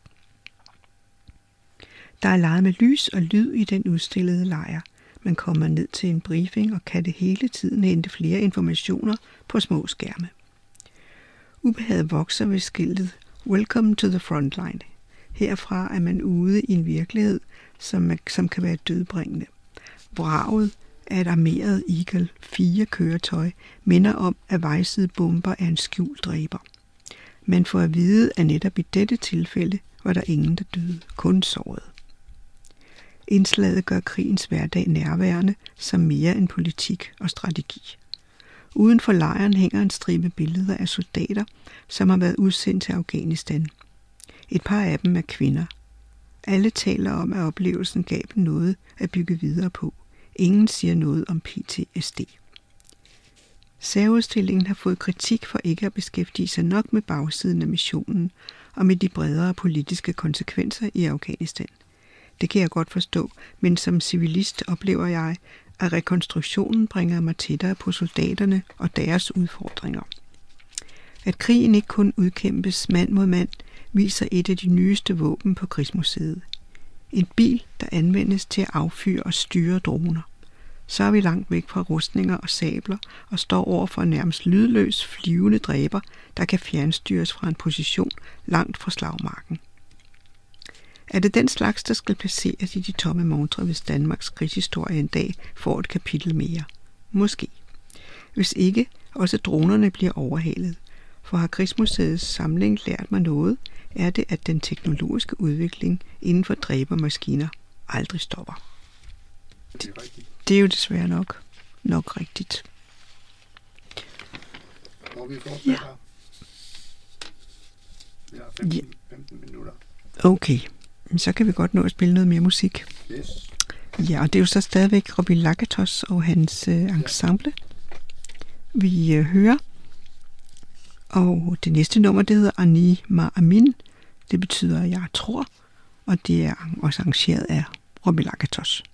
Speaker 1: Der er leget med lys og lyd i den udstillede lejr. Man kommer ned til en briefing og kan det hele tiden hente flere informationer på små skærme. Ubehaget vokser ved skiltet Welcome to the Frontline. Herfra er man ude i en virkelighed, som, som kan være dødbringende. Vraget af et armeret Eagle fire køretøj minder om, at vejsidebomber er en skjult dræber. Man får at vide, at netop i dette tilfælde var der ingen, der døde, kun såret. Indslaget gør krigens hverdag nærværende som mere end politik og strategi. Uden for lejren hænger en stribe billeder af soldater, som har været udsendt til Afghanistan. Et par af dem er kvinder. Alle taler om, at oplevelsen gav dem noget at bygge videre på. Ingen siger noget om P T S D. Særudstillingen har fået kritik for ikke at beskæftige sig nok med bagsiden af missionen og med de bredere politiske konsekvenser i Afghanistan. Det kan jeg godt forstå, men som civilist oplever jeg, at rekonstruktionen bringer mig tættere på soldaterne og deres udfordringer. At krigen ikke kun udkæmpes mand mod mand, viser et af de nyeste våben på Krigsmuseet. En bil, der anvendes til at affyre og styre droner. Så er vi langt væk fra rustninger og sabler og står over for en nærmest lydløs flyvende dræber, der kan fjernstyres fra en position langt fra slagmarken. Er det den slags, der skal placeres i de tomme montre, hvis Danmarks krigshistorie en dag får et kapitel mere? Måske. Hvis ikke, også dronerne bliver overhalet. For har Krigsmuseets samling lært mig noget, er det, at den teknologiske udvikling inden for dræbermaskiner aldrig stopper. Det, det er jo desværre nok, nok rigtigt.
Speaker 3: Hvor vi fortsætter.
Speaker 1: Ja.
Speaker 3: Vi har femten, femten minutter.
Speaker 1: Okay, så kan vi godt nå at spille noget mere musik.
Speaker 3: Yes.
Speaker 1: Ja, og det er jo så stadigvæk Robbie Lakatos og hans øh, ensemble, ja. vi øh, hører. Og det næste nummer, det hedder Ani Ma Amin. Det betyder, jeg tror, og det er også arrangeret af Robbie Lakatos.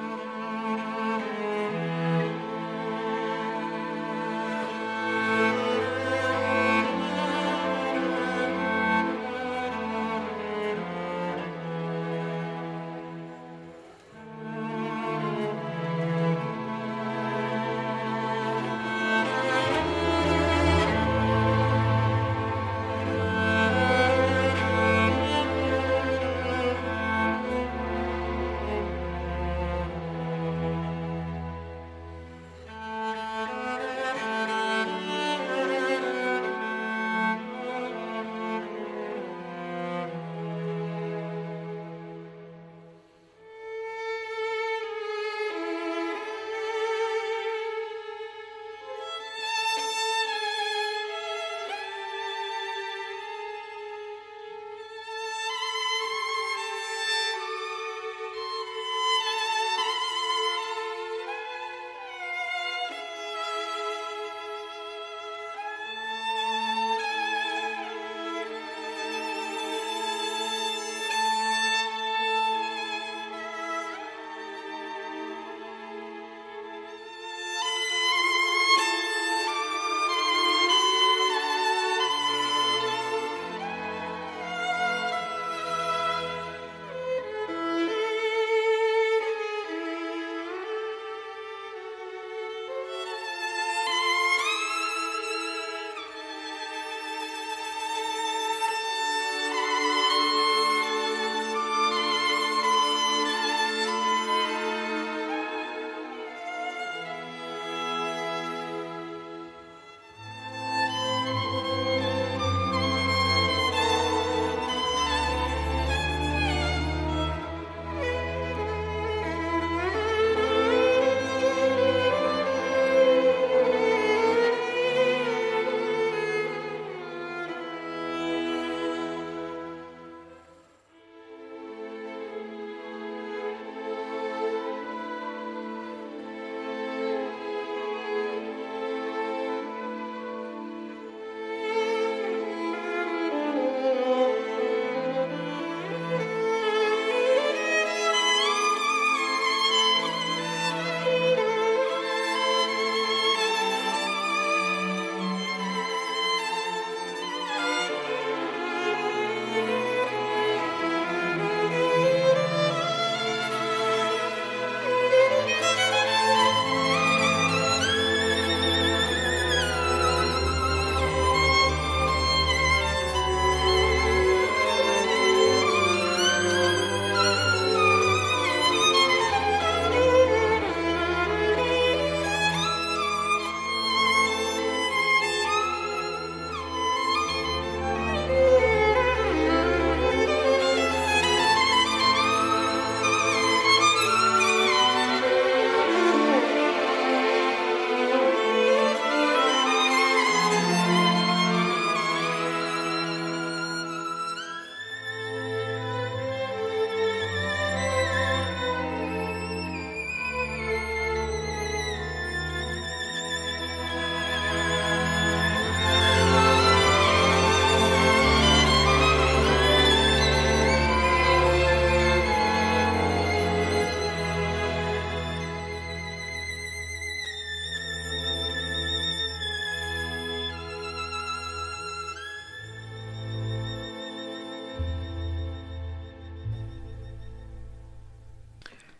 Speaker 2: Thank you.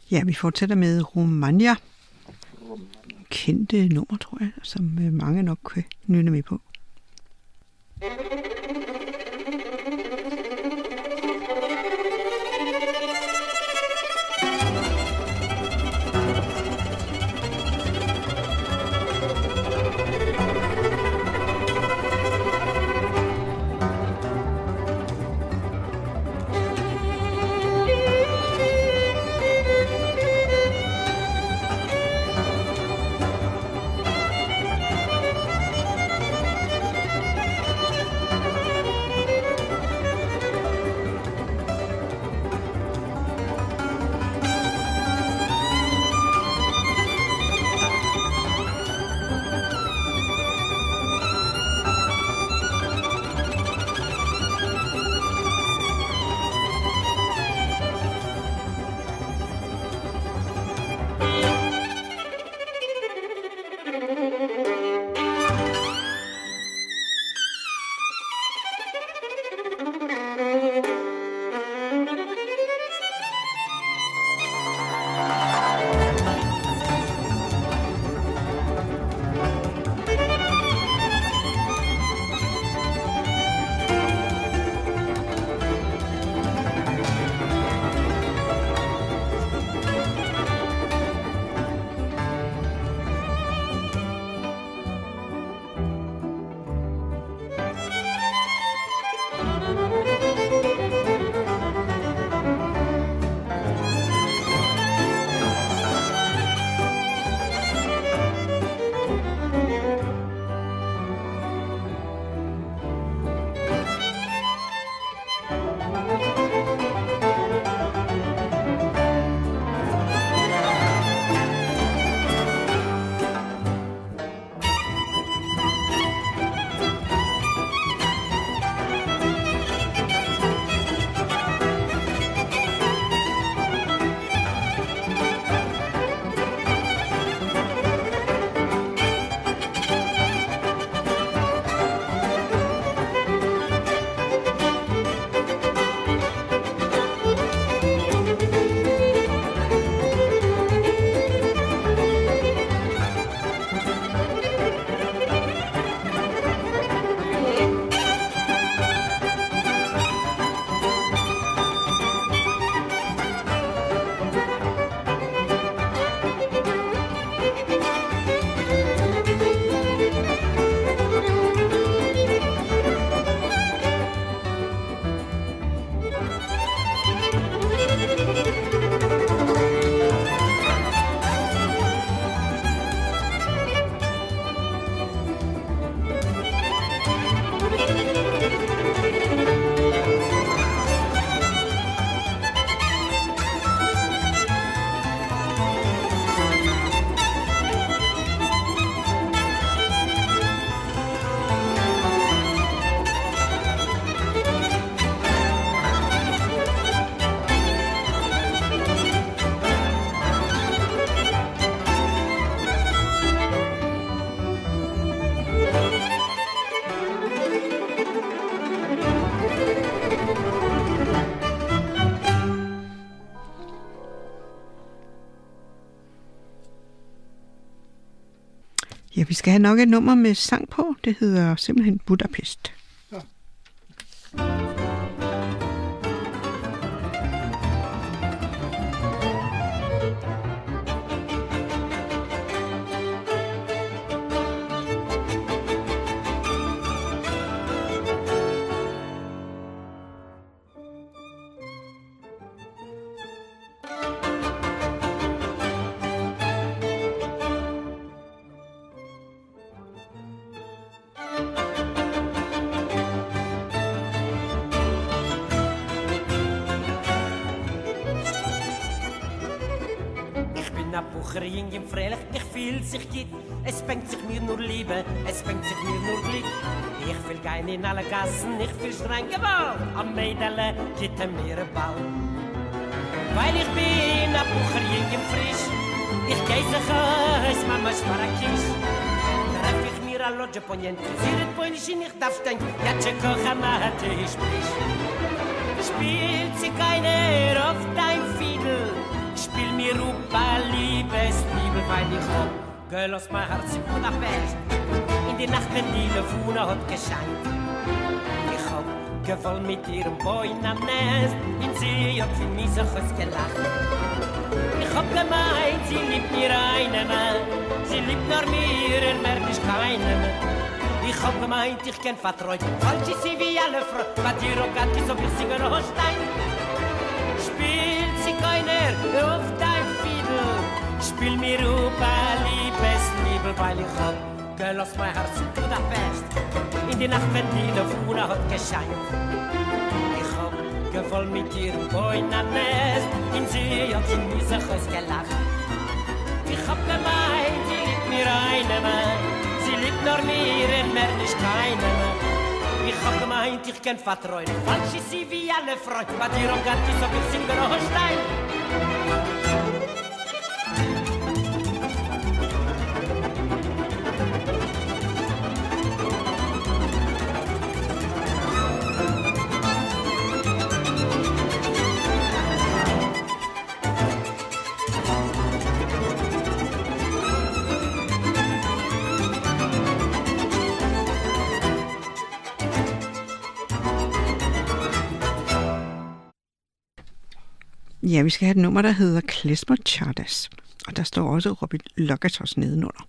Speaker 1: Ja, vi fortsætter med Romagna. Kendte nummer, tror jeg, som mange nok kan nynne med på. Ja, vi skal have nok et nummer med sang på. Det hedder simpelthen Budapest.
Speaker 3: Ja.
Speaker 4: Bucherin freilich, ich fühl sich geht, es bängt sich mir nur Liebe, es bängt sich mir nur Glück. Ich will gehen in alle Gassen, ich will streng Gewalt, am Mädele geht mir ein Ball. Weil ich bin a Bucherin frisch, ich geh sich aus, Mama Schmarakisch. Treff ich mir a Lodge Poniente, sie red Ponisch, ich darf stein, ja tscheko chamate, ich sprich. Spielt sich keiner auf dein Fiedel, spiel mir Rupa, liebes Liebe, weil ich hab gelost mein Herz in Budapest. In die Nacht, wenn die Lefuna hat gescheint. Ich hab gewollt mit ihrem Boy am Nest, in sie hat für mich so gelacht. Ich hab gemeint, sie liebt mir einen Mann, sie liebt nur mir und mehr nicht keinen. Ich hab gemeint, ich kenn vertreut, falsch ist sie wie alle Frau, bei dir auch gar nicht so wie Singer Holstein. Spielt sie keiner auf dein Fiedel, spiel mir Rupa, liebes Liebe, weil ich hab gelost mein Herz in Budapest, in die Nacht, wenn die Lefuna hat gescheint. Ich hab gewollt mit ihrem Boy am Nest, in sie hat sie mir so gelacht. Ich hab gemeint, sie liebt mir einen Mann, sie liebt nur mir und mehr nicht keinen. Ich hab gemeint, ich kenn vertreuen, falsch ist sie wie alle Freunde, bei dir und gar nicht so wie Singer Holstein.
Speaker 1: Ja, vi skal have et nummer, der hedder Klezmer Chardas, og der står også Robbie Logatos nedenunder.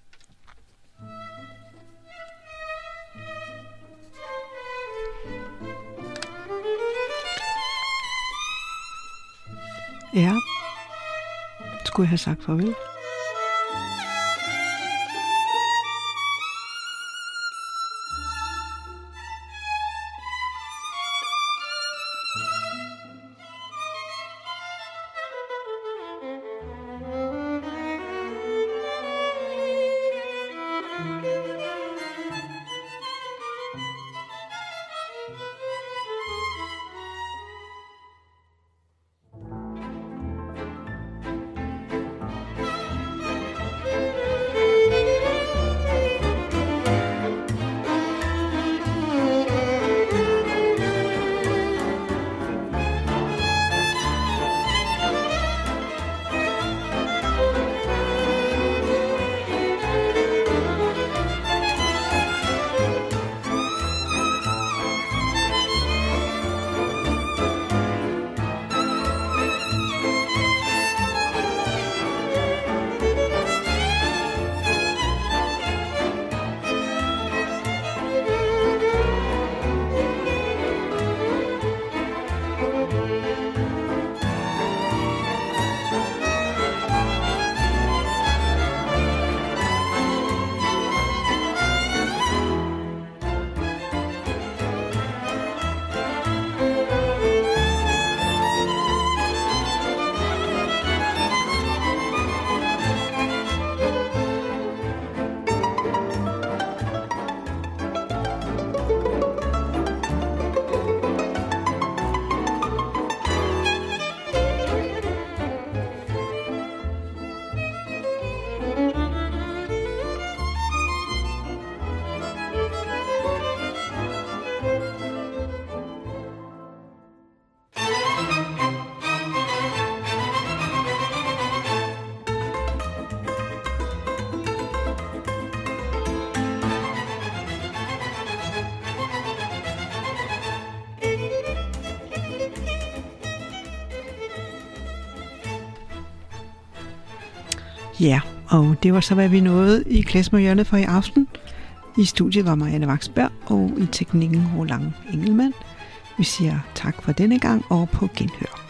Speaker 1: Ja, skulle jeg have sagt farvel? Ja, og det var så, hvad vi nåede i Klezmer-hjørnet for i aften. I studiet var Marianne Vaksberg, og i teknikken Roland Engelmann. Vi siger tak for denne gang, og på genhør.